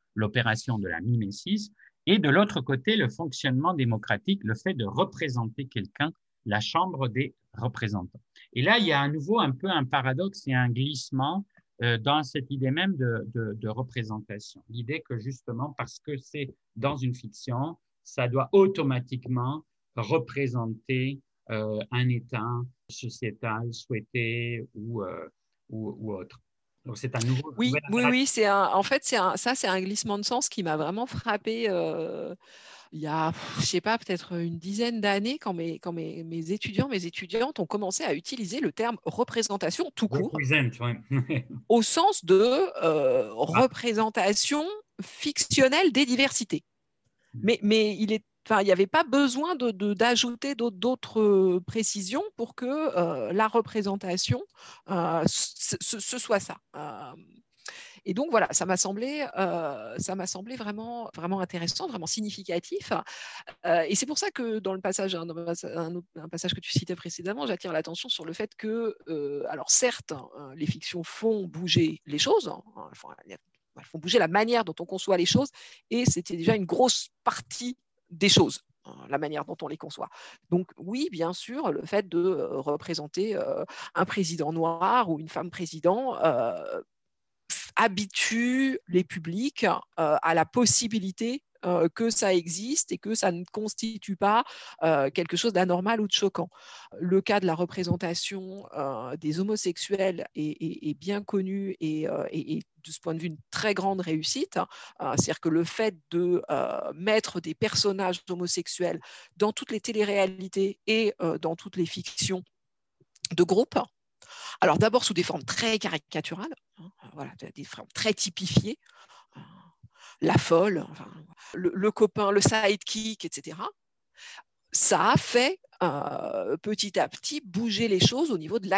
l'opération de la mimésis, et de l'autre côté, le fonctionnement démocratique, le fait de représenter quelqu'un, la Chambre des représentants. Et là, il y a à nouveau un peu un paradoxe et un glissement euh, dans cette idée même de, de, de représentation. L'idée que justement, parce que c'est dans une fiction, ça doit automatiquement représenter euh, un état sociétal souhaité ou, euh, ou, ou autre. Donc, c'est un nouveau. Oui, oui, oui. C'est un, en fait, c'est un, ça, c'est un glissement de sens qui m'a vraiment frappé euh, il y a, je sais pas, peut-être une dizaine d'années quand, mes, quand mes, mes étudiants, mes étudiantes ont commencé à utiliser le terme représentation tout court, ouais. au sens de euh, représentation fictionnelle des diversités. Mais, mais il est Enfin, il n'y avait pas besoin de, de, d'ajouter d'autres précisions pour que euh, la représentation, euh, ce, ce soit ça. Euh, et donc, voilà, ça m'a semblé, euh, ça m'a semblé vraiment, vraiment intéressant, vraiment significatif. Euh, et c'est pour ça que dans le passage, un, un, autre, un passage que tu citais précédemment, j'attire l'attention sur le fait que, euh, alors certes, hein, les fictions font bouger les choses, hein, enfin, elles font bouger la manière dont on conçoit les choses, et c'était déjà une grosse partie des choses, la manière dont on les conçoit. Donc oui, bien sûr, le fait de euh, représenter euh, un président noir ou une femme président euh, habitue les publics euh, à la possibilité euh, que ça existe et que ça ne constitue pas euh, quelque chose d'anormal ou de choquant. Le cas de la représentation euh, des homosexuels est, est, est bien connu et, euh, et, et de ce point de vue une très grande réussite. Euh, c'est-à-dire que le fait de euh, mettre des personnages homosexuels dans toutes les téléréalités et euh, dans toutes les fictions de groupe, alors d'abord sous des formes très caricaturales, hein, voilà, des formes très typifiées, euh, la folle, enfin, le, le copain, le sidekick, et cetera. Ça a fait euh, petit à petit bouger les choses au niveau de,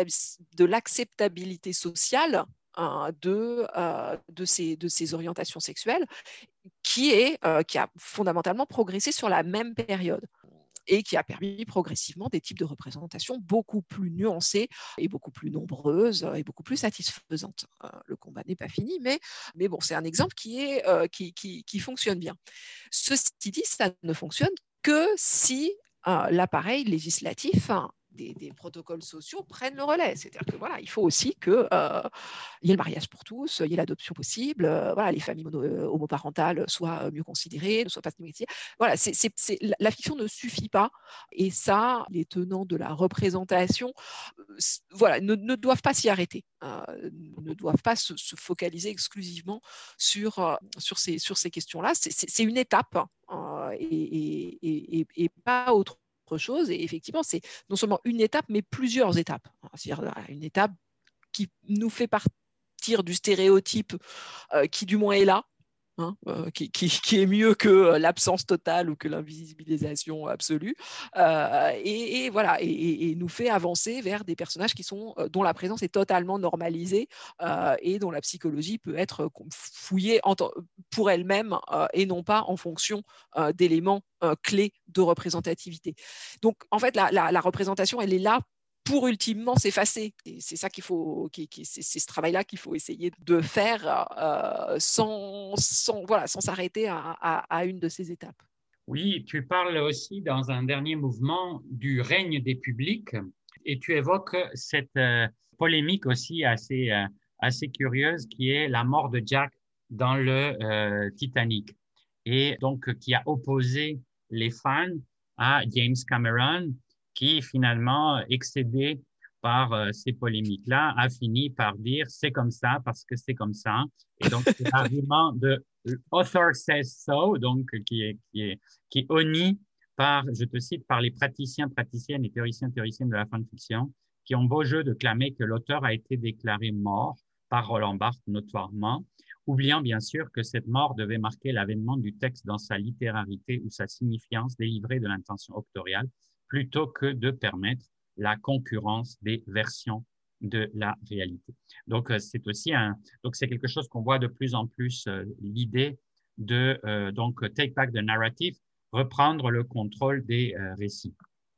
de l'acceptabilité sociale euh, de, euh, de, ces, de ces orientations sexuelles qui, est, euh, qui a fondamentalement progressé sur la même période et qui a permis progressivement des types de représentations beaucoup plus nuancées et beaucoup plus nombreuses et beaucoup plus satisfaisantes. Euh, le combat n'est pas fini, mais, mais bon, c'est un exemple qui, est, euh, qui, qui, qui fonctionne bien. Ceci dit, ça ne fonctionne que si euh, l'appareil législatif, hein, des, des protocoles sociaux prennent le relais. C'est-à-dire que voilà, il faut aussi qu'il euh, y ait le mariage pour tous, il y ait l'adoption possible, euh, voilà, les familles mono, euh, homoparentales soient mieux considérées, ne soient pas stigmatisées. Voilà, c'est, c'est, c'est, la fiction ne suffit pas. Et ça, les tenants de la représentation euh, voilà, ne, ne doivent pas s'y arrêter, euh, ne doivent pas se, se focaliser exclusivement sur, euh, sur, ces, sur ces questions-là. C'est, c'est, c'est une étape euh, et, et, et, et pas autre chose. Et effectivement, c'est non seulement une étape, mais plusieurs étapes. C'est-à-dire une étape qui nous fait partir du stéréotype euh, qui du moins est là, hein, euh, qui, qui, qui est mieux que l'absence totale ou que l'invisibilisation absolue, euh, et, et voilà, et, et nous fait avancer vers des personnages qui sont, euh, dont la présence est totalement normalisée euh, et dont la psychologie peut être fouillée en, pour elle-même euh, et non pas en fonction euh, d'éléments euh, clés de représentativité. Donc, en fait, la, la, la représentation, elle est là pour ultimement s'effacer. Et c'est ça qu'il faut, qui, qui, c'est, c'est ce travail-là qu'il faut essayer de faire euh, sans, sans, voilà, sans s'arrêter à, à, à une de ces étapes. Oui, tu parles aussi dans un dernier mouvement du règne des publics et tu évoques cette euh, polémique aussi assez, euh, assez curieuse qui est la mort de Jack dans le euh, Titanic et donc qui a opposé les fans à James Cameron qui finalement, excédé par euh, ces polémiques-là, a fini par dire c'est comme ça parce que c'est comme ça. Et donc, c'est l'argument de author says so, donc qui est, qui est, qui est honni par, je te cite, par les praticiens, praticiennes et théoriciens, théoriciennes de la fanfiction, qui ont beau jeu de clamer que l'auteur a été déclaré mort par Roland Barthes notoirement, oubliant bien sûr que cette mort devait marquer l'avènement du texte dans sa littérarité ou sa signifiance délivrée de l'intention auctoriale, plutôt que de permettre la concurrence des versions de la réalité. Donc, c'est aussi un, donc c'est quelque chose qu'on voit de plus en plus, euh, l'idée de euh, donc take back the narrative, reprendre le contrôle des euh, récits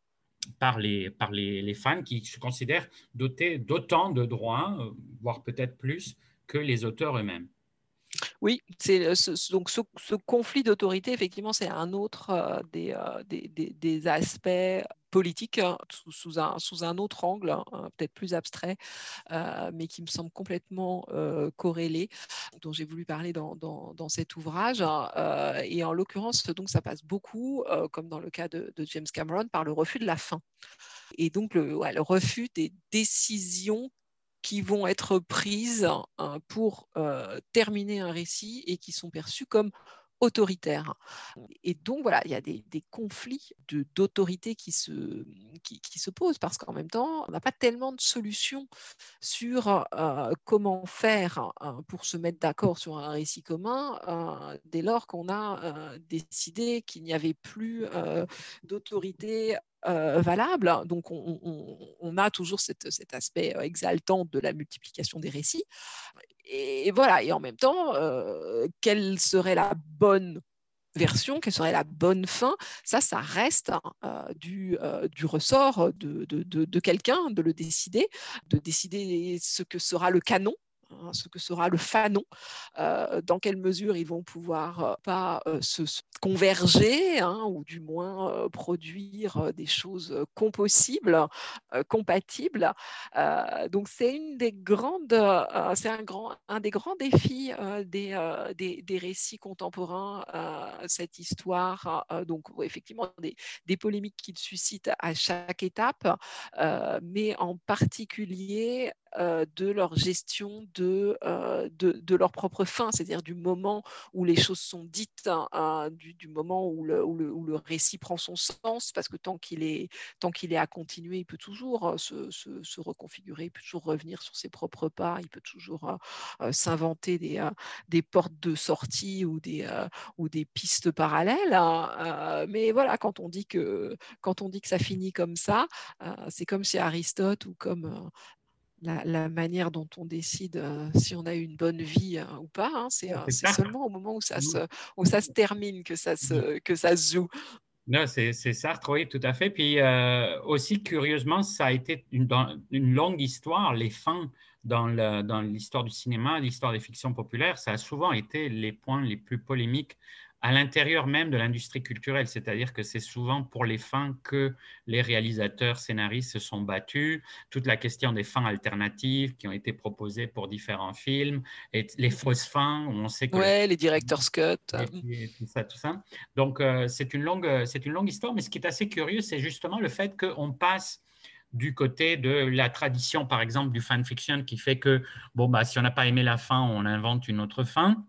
par les par les, les fans qui se considèrent dotés d'autant de droits, euh, voire peut-être plus, que les auteurs eux-mêmes. Oui, c'est ce, donc ce, ce conflit d'autorité, effectivement, c'est un autre euh, des, euh, des, des, des aspects politiques hein, sous, sous, un, sous un autre angle, hein, peut-être plus abstrait, euh, mais qui me semble complètement euh, corrélé, dont j'ai voulu parler dans, dans, dans cet ouvrage. Euh, et en l'occurrence, donc, ça passe beaucoup, euh, comme dans le cas de, de James Cameron, par le refus de la fin. Et donc, le, ouais, le refus des décisions qui vont être prises hein, pour euh, terminer un récit et qui sont perçues comme autoritaires. Et donc, voilà, il y a des, des conflits de, d'autorité qui se, qui, qui se posent parce qu'en même temps, on n'a pas tellement de solutions sur euh, comment faire euh, pour se mettre d'accord sur un récit commun euh, dès lors qu'on a euh, décidé qu'il n'y avait plus euh, d'autorité Euh, valable. Donc, on, on, on a toujours cette, cet aspect exaltant de la multiplication des récits. Et, et voilà. Et en même temps, euh, quelle serait la bonne version, quelle serait la bonne fin? Ça, ça reste euh, du, euh, du ressort de, de, de, de quelqu'un de le décider, de décider ce que sera le canon, ce que sera le fanon, euh, dans quelle mesure ils vont pouvoir euh, pas euh, se, se converger, hein, ou du moins euh, produire euh, des choses compossibles, euh, compatibles. Euh, donc c'est une des grandes, euh, c'est un grand, un des grands défis euh, des, euh, des, des récits contemporains, euh, cette histoire. Euh, donc effectivement des, des polémiques qu'il suscite à chaque étape, euh, mais en particulier euh, de leur gestion de, euh, de, de leur propre fin, c'est-à-dire du moment où les choses sont dites, hein, du, du moment où le, où, le, où le récit prend son sens, parce que tant qu'il est, tant qu'il est à continuer, il peut toujours se, se, se reconfigurer, il peut toujours revenir sur ses propres pas, il peut toujours euh, s'inventer des, euh, des portes de sortie ou des, euh, ou des pistes parallèles. Hein, euh, mais voilà, quand on dit que, quand on dit que ça finit comme ça, euh, c'est comme chez Aristote ou comme euh, La, la manière dont on décide euh, si on a eu une bonne vie euh, ou pas, hein, c'est, euh, c'est seulement au moment où ça se, où ça se termine que ça se, que ça se joue. Non, c'est, c'est Sartre, oui, tout à fait. Puis euh, aussi, curieusement, ça a été une, dans, une longue histoire. Les fins dans, le, dans l'histoire du cinéma, l'histoire des fictions populaires, ça a souvent été les points les plus polémiques à l'intérieur même de l'industrie culturelle. C'est-à-dire que c'est souvent pour les fins que les réalisateurs, scénaristes se sont battus. Toute la question des fins alternatives qui ont été proposées pour différents films, et les fausses fins, où on sait que… Ouais, les director's cut. Et tout ça, tout ça. Donc, euh, c'est une longue, c'est une longue histoire, mais ce qui est assez curieux, c'est justement le fait qu'on passe du côté de la tradition, par exemple, du fanfiction, qui fait que, bon, bah, si on n'a pas aimé la fin, on invente une autre fin.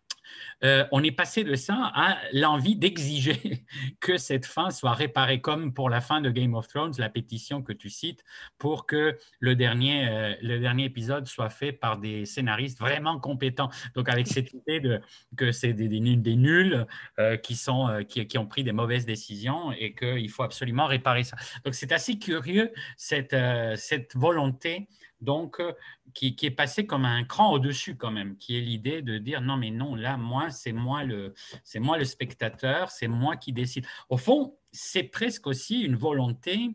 Euh, on est passé de ça à l'envie d'exiger que cette fin soit réparée, comme pour la fin de Game of Thrones, la pétition que tu cites, pour que le dernier, euh, le dernier épisode soit fait par des scénaristes vraiment compétents. Donc, avec cette idée de, que c'est des, des, des nuls euh, qui, sont, euh, qui, qui ont pris des mauvaises décisions et qu'il faut absolument réparer ça. Donc, c'est assez curieux, cette, euh, cette volonté donc, euh, qui, qui est passée comme un cran au-dessus quand même, qui est l'idée de dire non, mais non, là, moi, c'est moi le, c'est moi le spectateur, c'est moi qui décide. Au fond, c'est presque aussi une volonté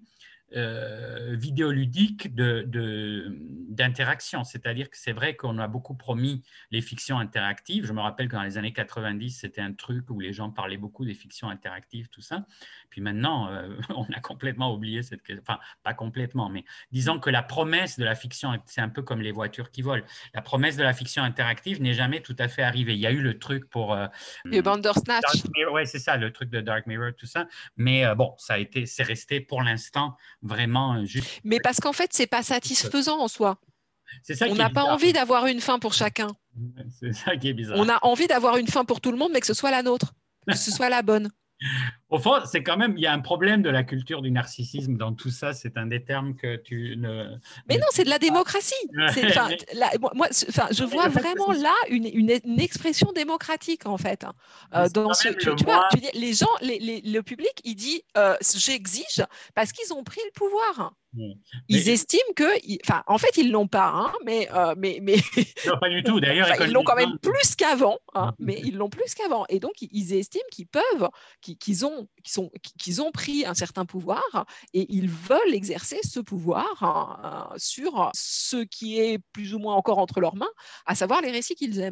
euh, vidéoludique de, de, d'interaction. C'est-à-dire que c'est vrai qu'on a beaucoup promis les fictions interactives. Je me rappelle que dans les années quatre-vingt-dix, c'était un truc où les gens parlaient beaucoup des fictions interactives, tout ça. Puis maintenant, euh, on a complètement oublié cette question. Enfin, pas complètement, mais disons que la promesse de la fiction, c'est un peu comme les voitures qui volent. La promesse de la fiction interactive n'est jamais tout à fait arrivée. Il y a eu le truc pour… Euh, le Bandersnatch. Oui, c'est ça, le truc de Dark Mirror, tout ça. Mais euh, bon, ça a été, c'est resté pour l'instant vraiment juste… Mais parce qu'en fait, c'est pas satisfaisant en soi. C'est ça on n'a pas envie d'avoir une fin pour chacun. C'est ça qui est bizarre. On a envie d'avoir une fin pour tout le monde, mais que ce soit la nôtre, que ce soit la bonne. Au fond, c'est quand même, il y a un problème de la culture du narcissisme dans tout ça. C'est un des termes que tu ne… Mais non, c'est de la démocratie. C'est, mais, la, moi, je vois vraiment là une, une, une expression démocratique, en fait. Euh, dans ce, tu, tu vois, tu dis, les gens, les, les, le public, il dit euh, j'exige parce qu'ils ont pris le pouvoir. Ils mais, estiment que, enfin, en fait, ils l'ont pas, hein, mais, euh, mais, mais non, pas du tout. D'ailleurs, enfin, ils l'ont quand même plus qu'avant, hein, mais ils l'ont plus qu'avant. Et donc, ils estiment qu'ils peuvent, qu'ils ont, qu'ils sont, qu'ils ont pris un certain pouvoir et ils veulent exercer ce pouvoir hein, sur ce qui est plus ou moins encore entre leurs mains, à savoir les récits qu'ils aiment.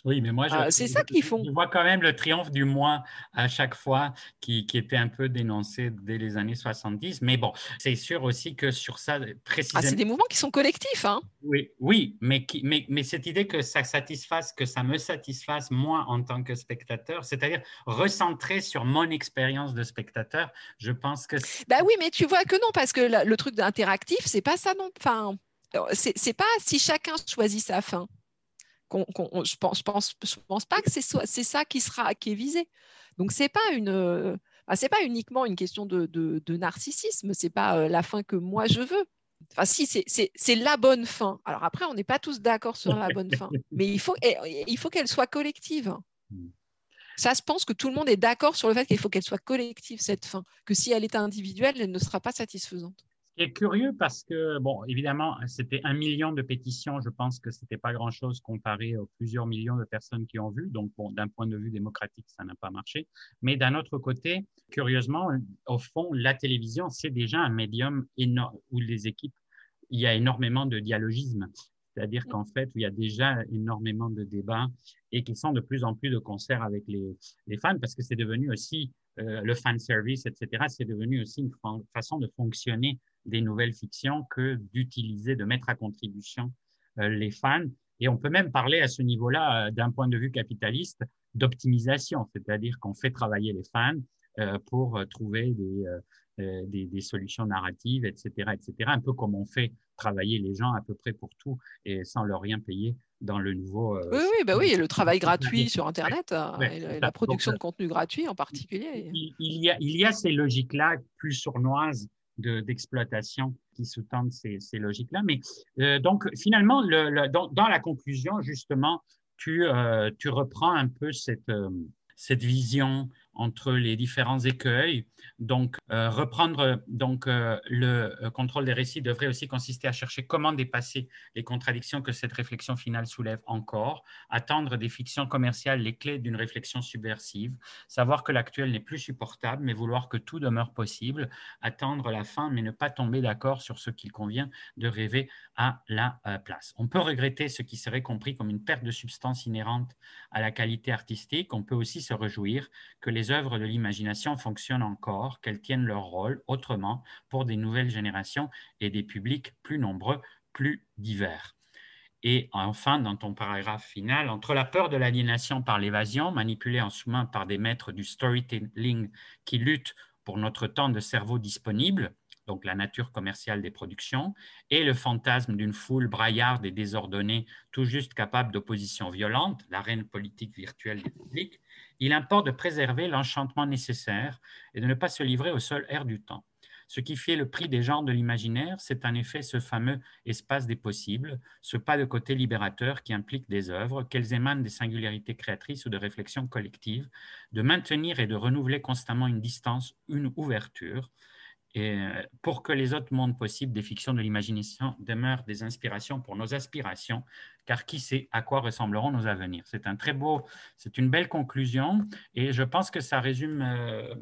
Oui, mais moi, je, euh, c'est ça qu'ils font. je vois quand même le triomphe du moi à chaque fois qui, qui était un peu dénoncé dès les années soixante-dix. Mais bon, c'est sûr aussi que sur ça, Ah, c'est précisément. des mouvements qui sont collectifs, hein. Oui, oui, mais, qui, mais, mais cette idée que ça satisfasse, que ça me satisfasse moi en tant que spectateur, c'est-à-dire recentrer sur mon expérience de spectateur, je pense que c'est- Bah oui, mais tu vois que non, parce que la- le truc d'interactif, c'est pas ça non. Enfin, euh, c'est c'est pas si chacun choisit sa fin. Qu'on- qu'on- je pense, je pense, je pense pas que c'est so- c'est ça qui sera qui est visé. Donc c'est pas une, euh, ah, c'est pas uniquement une question de, de, de narcissisme. C'est pas euh, la fin que moi je veux. Enfin, si c'est c'est c'est la bonne fin. Alors après, on n'est pas tous d'accord sur la bonne fin, mais il faut et- il faut qu'elle soit collective. Ça, je pense que tout le monde est d'accord sur le fait qu'il faut qu'elle soit collective, cette fin, que si elle est individuelle, elle ne sera pas satisfaisante. Ce qui est curieux parce que, bon, évidemment, c'était un million de pétitions. Je pense que c'était pas grand-chose comparé aux plusieurs millions de personnes qui ont vu. Donc, bon, d'un point de vue démocratique, ça n'a pas marché. Mais d'un autre côté, curieusement, au fond, la télévision, c'est déjà un médium énorme où les équipes, il y a énormément de dialogisme. C'est-à-dire qu'en fait, il y a déjà énormément de débats et qui sont de plus en plus de concert avec les, les fans parce que c'est devenu aussi euh, le fan service, et cetera. C'est devenu aussi une fa façon de fonctionner des nouvelles fictions que d'utiliser, de mettre à contribution euh, les fans. Et on peut même parler à ce niveau-là, euh, d'un point de vue capitaliste, d'optimisation, c'est-à-dire qu'on fait travailler les fans euh, pour euh, trouver des, euh, des, des solutions narratives, et cetera, et cetera. Un peu comme on fait travailler les gens à peu près pour tout et sans leur rien payer dans le nouveau. Euh, Oui, oui, bah oui, le travail gratuit ouais, sur Internet euh, ouais, et la, c'est et ça. la Donc, production euh, de contenu gratuit en particulier. il, il y a, il y a ces logiques-là plus sournoises de, d'exploitation qui sous-tendent ces, ces logiques-là. Mais euh, donc, finalement, le, le, dans, dans la conclusion, justement, tu, euh, tu reprends un peu cette, euh, cette vision entre les différents écueils. Donc, euh, reprendre donc, euh, le contrôle des récits devrait aussi consister à chercher comment dépasser les contradictions que cette réflexion finale soulève encore, attendre des fictions commerciales les clés d'une réflexion subversive, savoir que l'actuel n'est plus supportable, mais vouloir que tout demeure possible, attendre la fin, mais ne pas tomber d'accord sur ce qu'il convient de rêver à la euh, place. On peut regretter ce qui serait compris comme une perte de substance inhérente à la qualité artistique. On peut aussi se réjouir que les œuvres de l'imagination fonctionnent encore, qu'elles tiennent leur rôle autrement pour des nouvelles générations et des publics plus nombreux, plus divers. Et enfin, dans ton paragraphe final, entre la peur de l'aliénation par l'évasion, manipulée en sous-main par des maîtres du storytelling qui luttent pour notre temps de cerveau disponible, donc la nature commerciale des productions, et le fantasme d'une foule braillarde et désordonnée, tout juste capable d'opposition violente, l'arène politique virtuelle des publics, il importe de préserver l'enchantement nécessaire et de ne pas se livrer au seul air du temps. Ce qui fait le prix des genres de l'imaginaire, c'est en effet ce fameux espace des possibles, ce pas de côté libérateur qui implique des œuvres, qu'elles émanent des singularités créatrices ou de réflexions collectives, de maintenir et de renouveler constamment une distance, une ouverture, et pour que les autres mondes possibles des fictions de l'imagination demeurent des inspirations pour nos aspirations, car qui sait à quoi ressembleront nos avenirs. C'est un très beau, c'est une belle conclusion, et je pense que ça résume, euh,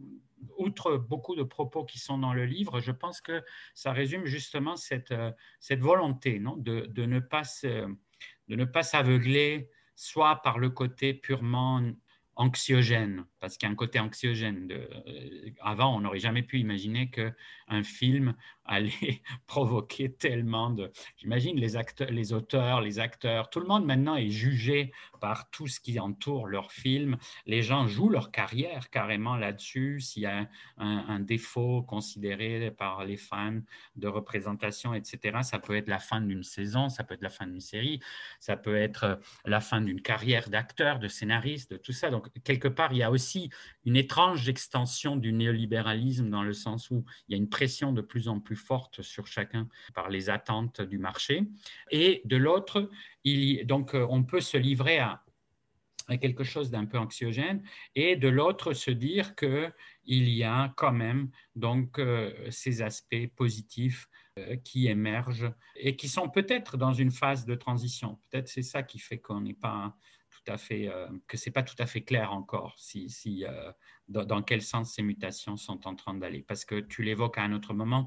outre beaucoup de propos qui sont dans le livre, je pense que ça résume justement cette, euh, cette volonté, non, de, de ne pas se, de ne pas s'aveugler soit par le côté purement anxiogène, parce qu'il y a un côté anxiogène. De, euh, avant, on n'aurait jamais pu imaginer qu'un film allait provoquer tellement de... J'imagine les, acteurs, les auteurs, les acteurs, tout le monde maintenant est jugé par tout ce qui entoure leur film. Les gens jouent leur carrière carrément là-dessus. S'il y a un, un, un défaut considéré par les fans de représentation, et cetera, ça peut être la fin d'une saison, ça peut être la fin d'une série, ça peut être la fin d'une carrière d'acteur, de scénariste, de tout ça. Donc, quelque part, il y a aussi une étrange extension du néolibéralisme dans le sens où il y a une pression de plus en plus forte sur chacun par les attentes du marché. Et de l'autre, donc, on peut se livrer à à quelque chose d'un peu anxiogène, et de l'autre se dire qu'il y a quand même donc euh, ces aspects positifs euh, qui émergent et qui sont peut-être dans une phase de transition. Peut-être c'est ça qui fait qu'on n'est pas tout à fait, euh, que c'est pas tout à fait clair encore si, si euh, dans, dans quel sens ces mutations sont en train d'aller. Parce que tu l'évoques à un autre moment,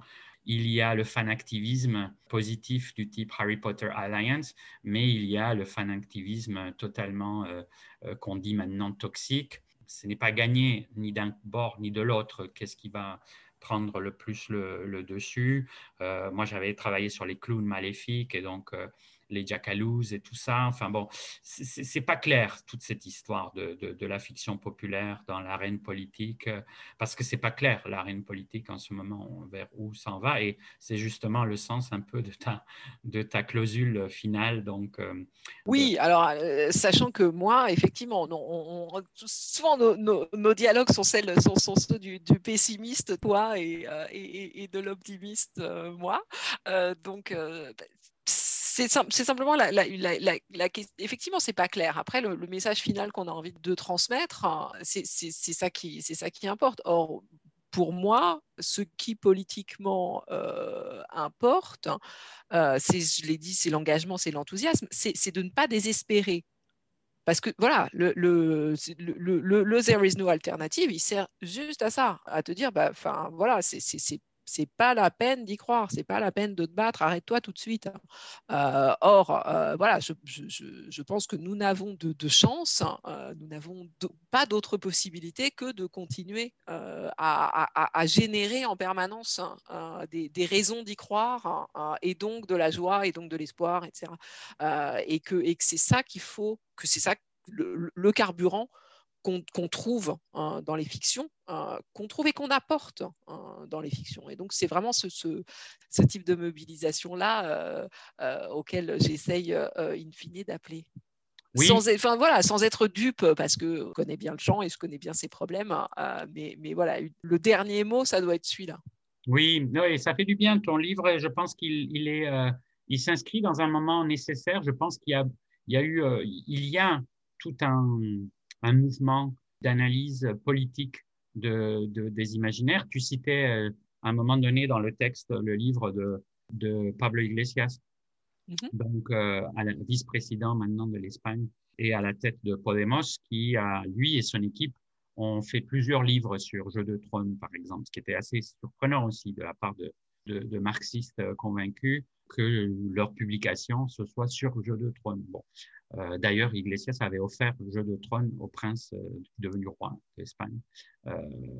il y a le fanactivisme positif du type Harry Potter Alliance, mais il y a le fanactivisme totalement, euh, euh, qu'on dit maintenant, toxique. Ce n'est pas gagné ni d'un bord ni de l'autre. Qu'est-ce qui va prendre le plus le, le dessus? euh, Moi, j'avais travaillé sur les clowns maléfiques et donc euh, les jackaloos et tout ça. Enfin bon, c'est, c'est pas clair toute cette histoire de, de, de la fiction populaire dans l'arène politique, parce que c'est pas clair l'arène politique en ce moment vers où s'en va, et c'est justement le sens un peu de ta, de ta clausule finale. Donc, euh, oui, de... alors euh, sachant que moi, effectivement, on, on, souvent nos, nos, nos dialogues sont, celles, sont, sont ceux du, du pessimiste, toi, et, euh, et, et de l'optimiste, euh, moi. Euh, donc, euh, c'est, c'est simplement la, la, la, la, la question. Effectivement, c'est pas clair. Après, le, le message final qu'on a envie de transmettre, c'est, c'est, c'est, ça qui, c'est ça qui importe. Or, pour moi, ce qui politiquement euh, importe, euh, c'est, je l'ai dit, c'est l'engagement, c'est l'enthousiasme, c'est, c'est de ne pas désespérer. Parce que voilà, le, le, le, le, le There is no alternative, il sert juste à ça, à te dire, bah, voilà, c'est, c'est, c'est c'est pas la peine d'y croire, c'est pas la peine de te battre, arrête-toi tout de suite. Euh, or, euh, voilà, je, je, je pense que nous n'avons de, de chance, euh, nous n'avons de, pas d'autre possibilité que de continuer euh, à, à, à générer en permanence euh, des, des raisons d'y croire, euh, et donc de la joie, et donc de l'espoir, et cetera. Euh, et, que, et que c'est ça qu'il faut, que c'est ça le, le carburant Qu'on, qu'on trouve hein, dans les fictions, euh, qu'on trouve et qu'on apporte hein, dans les fictions. Et donc, c'est vraiment ce, ce, ce type de mobilisation-là euh, euh, auquel j'essaye euh, in fine d'appeler. Oui. Sans, enfin, voilà, sans être dupe, parce que je connais bien le champ et je connais bien ses problèmes, euh, mais, mais voilà, le dernier mot, ça doit être celui-là. Oui, oui, ça fait du bien ton livre, et je pense qu'il il est, euh, il s'inscrit dans un moment nécessaire. Je pense qu'il y a, il y a eu, euh, il y a tout un un mouvement d'analyse politique de, de, des imaginaires. Tu citais euh, à un moment donné dans le texte le livre de, de Pablo Iglesias, mm-hmm. donc euh, à la, vice-président maintenant de l'Espagne et à la tête de Podemos, qui a, lui et son équipe ont fait plusieurs livres sur Jeu de trône, par exemple, ce qui était assez surprenant aussi de la part de, de, de marxistes convaincus que leur publication ce soit sur Jeu de trône. Bon. Euh, d'ailleurs, Iglesias avait offert le Jeu de trône au prince euh, devenu roi d'Espagne euh,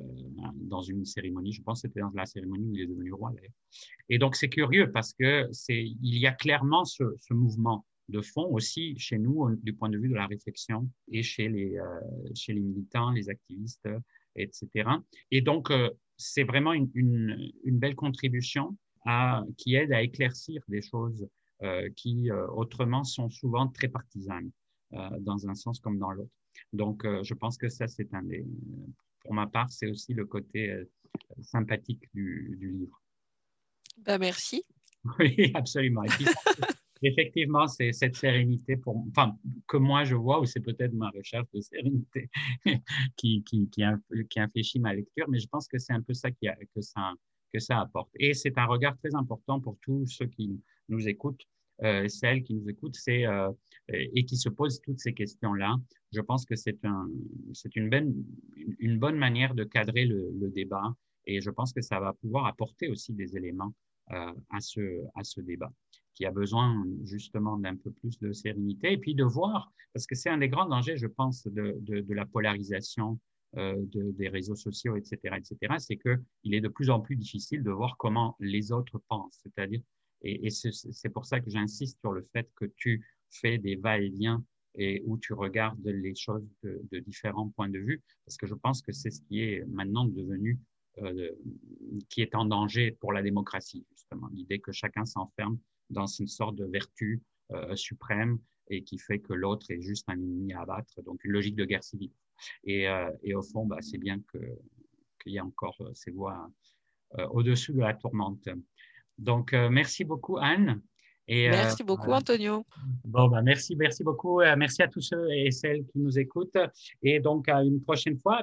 dans une cérémonie. Je pense que c'était dans la cérémonie où il est devenu roi. D'ailleurs. Et donc, c'est curieux parce que c'est, il y a clairement ce, ce mouvement de fond aussi chez nous du point de vue de la réflexion et chez les, euh, chez les militants, les activistes, et cetera. Et donc, euh, c'est vraiment une, une, une belle contribution à, qui aide à éclaircir des choses Euh, qui euh, autrement sont souvent très partisanes euh, dans un sens comme dans l'autre. Donc, euh, je pense que ça, c'est un des, pour ma part, c'est aussi le côté euh, sympathique du, du livre. Ben, merci. Oui, absolument. Et puis, effectivement, c'est cette sérénité pour, enfin, que moi je vois, ou c'est peut-être ma recherche de sérénité qui, qui, qui, qui infléchit ma lecture, mais je pense que c'est un peu ça qui a, que ça, que ça apporte. Et c'est un regard très important pour tous ceux qui nous écoutent, euh, celles qui nous écoutent, c'est, euh, et qui se posent toutes ces questions-là. Je pense que c'est, un, c'est une, bonne, une bonne manière de cadrer le, le débat, et je pense que ça va pouvoir apporter aussi des éléments euh, à, ce, à ce débat, qui a besoin justement d'un peu plus de sérénité, et puis de voir, parce que c'est un des grands dangers, je pense, de, de, de la polarisation euh, de, des réseaux sociaux, et cetera, et cetera, c'est qu'il est de plus en plus difficile de voir comment les autres pensent, c'est-à-dire Et, et c'est, c'est pour ça que j'insiste sur le fait que tu fais des va-et-vient et où tu regardes les choses de, de différents points de vue, parce que je pense que c'est ce qui est maintenant devenu, euh, qui est en danger pour la démocratie, justement. L'idée que chacun s'enferme dans une sorte de vertu euh, suprême et qui fait que l'autre est juste un ennemi à abattre, donc une logique de guerre civile. Et, euh, et au fond, bah, c'est bien que, qu'il y a encore euh, ces voix euh, au-dessus de la tourmente. Donc, euh, merci beaucoup, Anne. Et, merci euh, beaucoup, Antonio. Bon, bah, merci, merci beaucoup. Euh, merci à tous ceux et celles qui nous écoutent. Et donc, à une prochaine fois.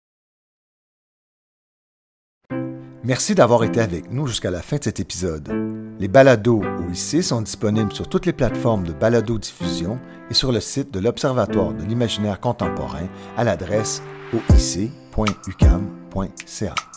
Merci d'avoir été avec nous jusqu'à la fin de cet épisode. Les balados O I C sont disponibles sur toutes les plateformes de balado-diffusion et sur le site de l'Observatoire de l'imaginaire contemporain à l'adresse o i c point u q a m point c a.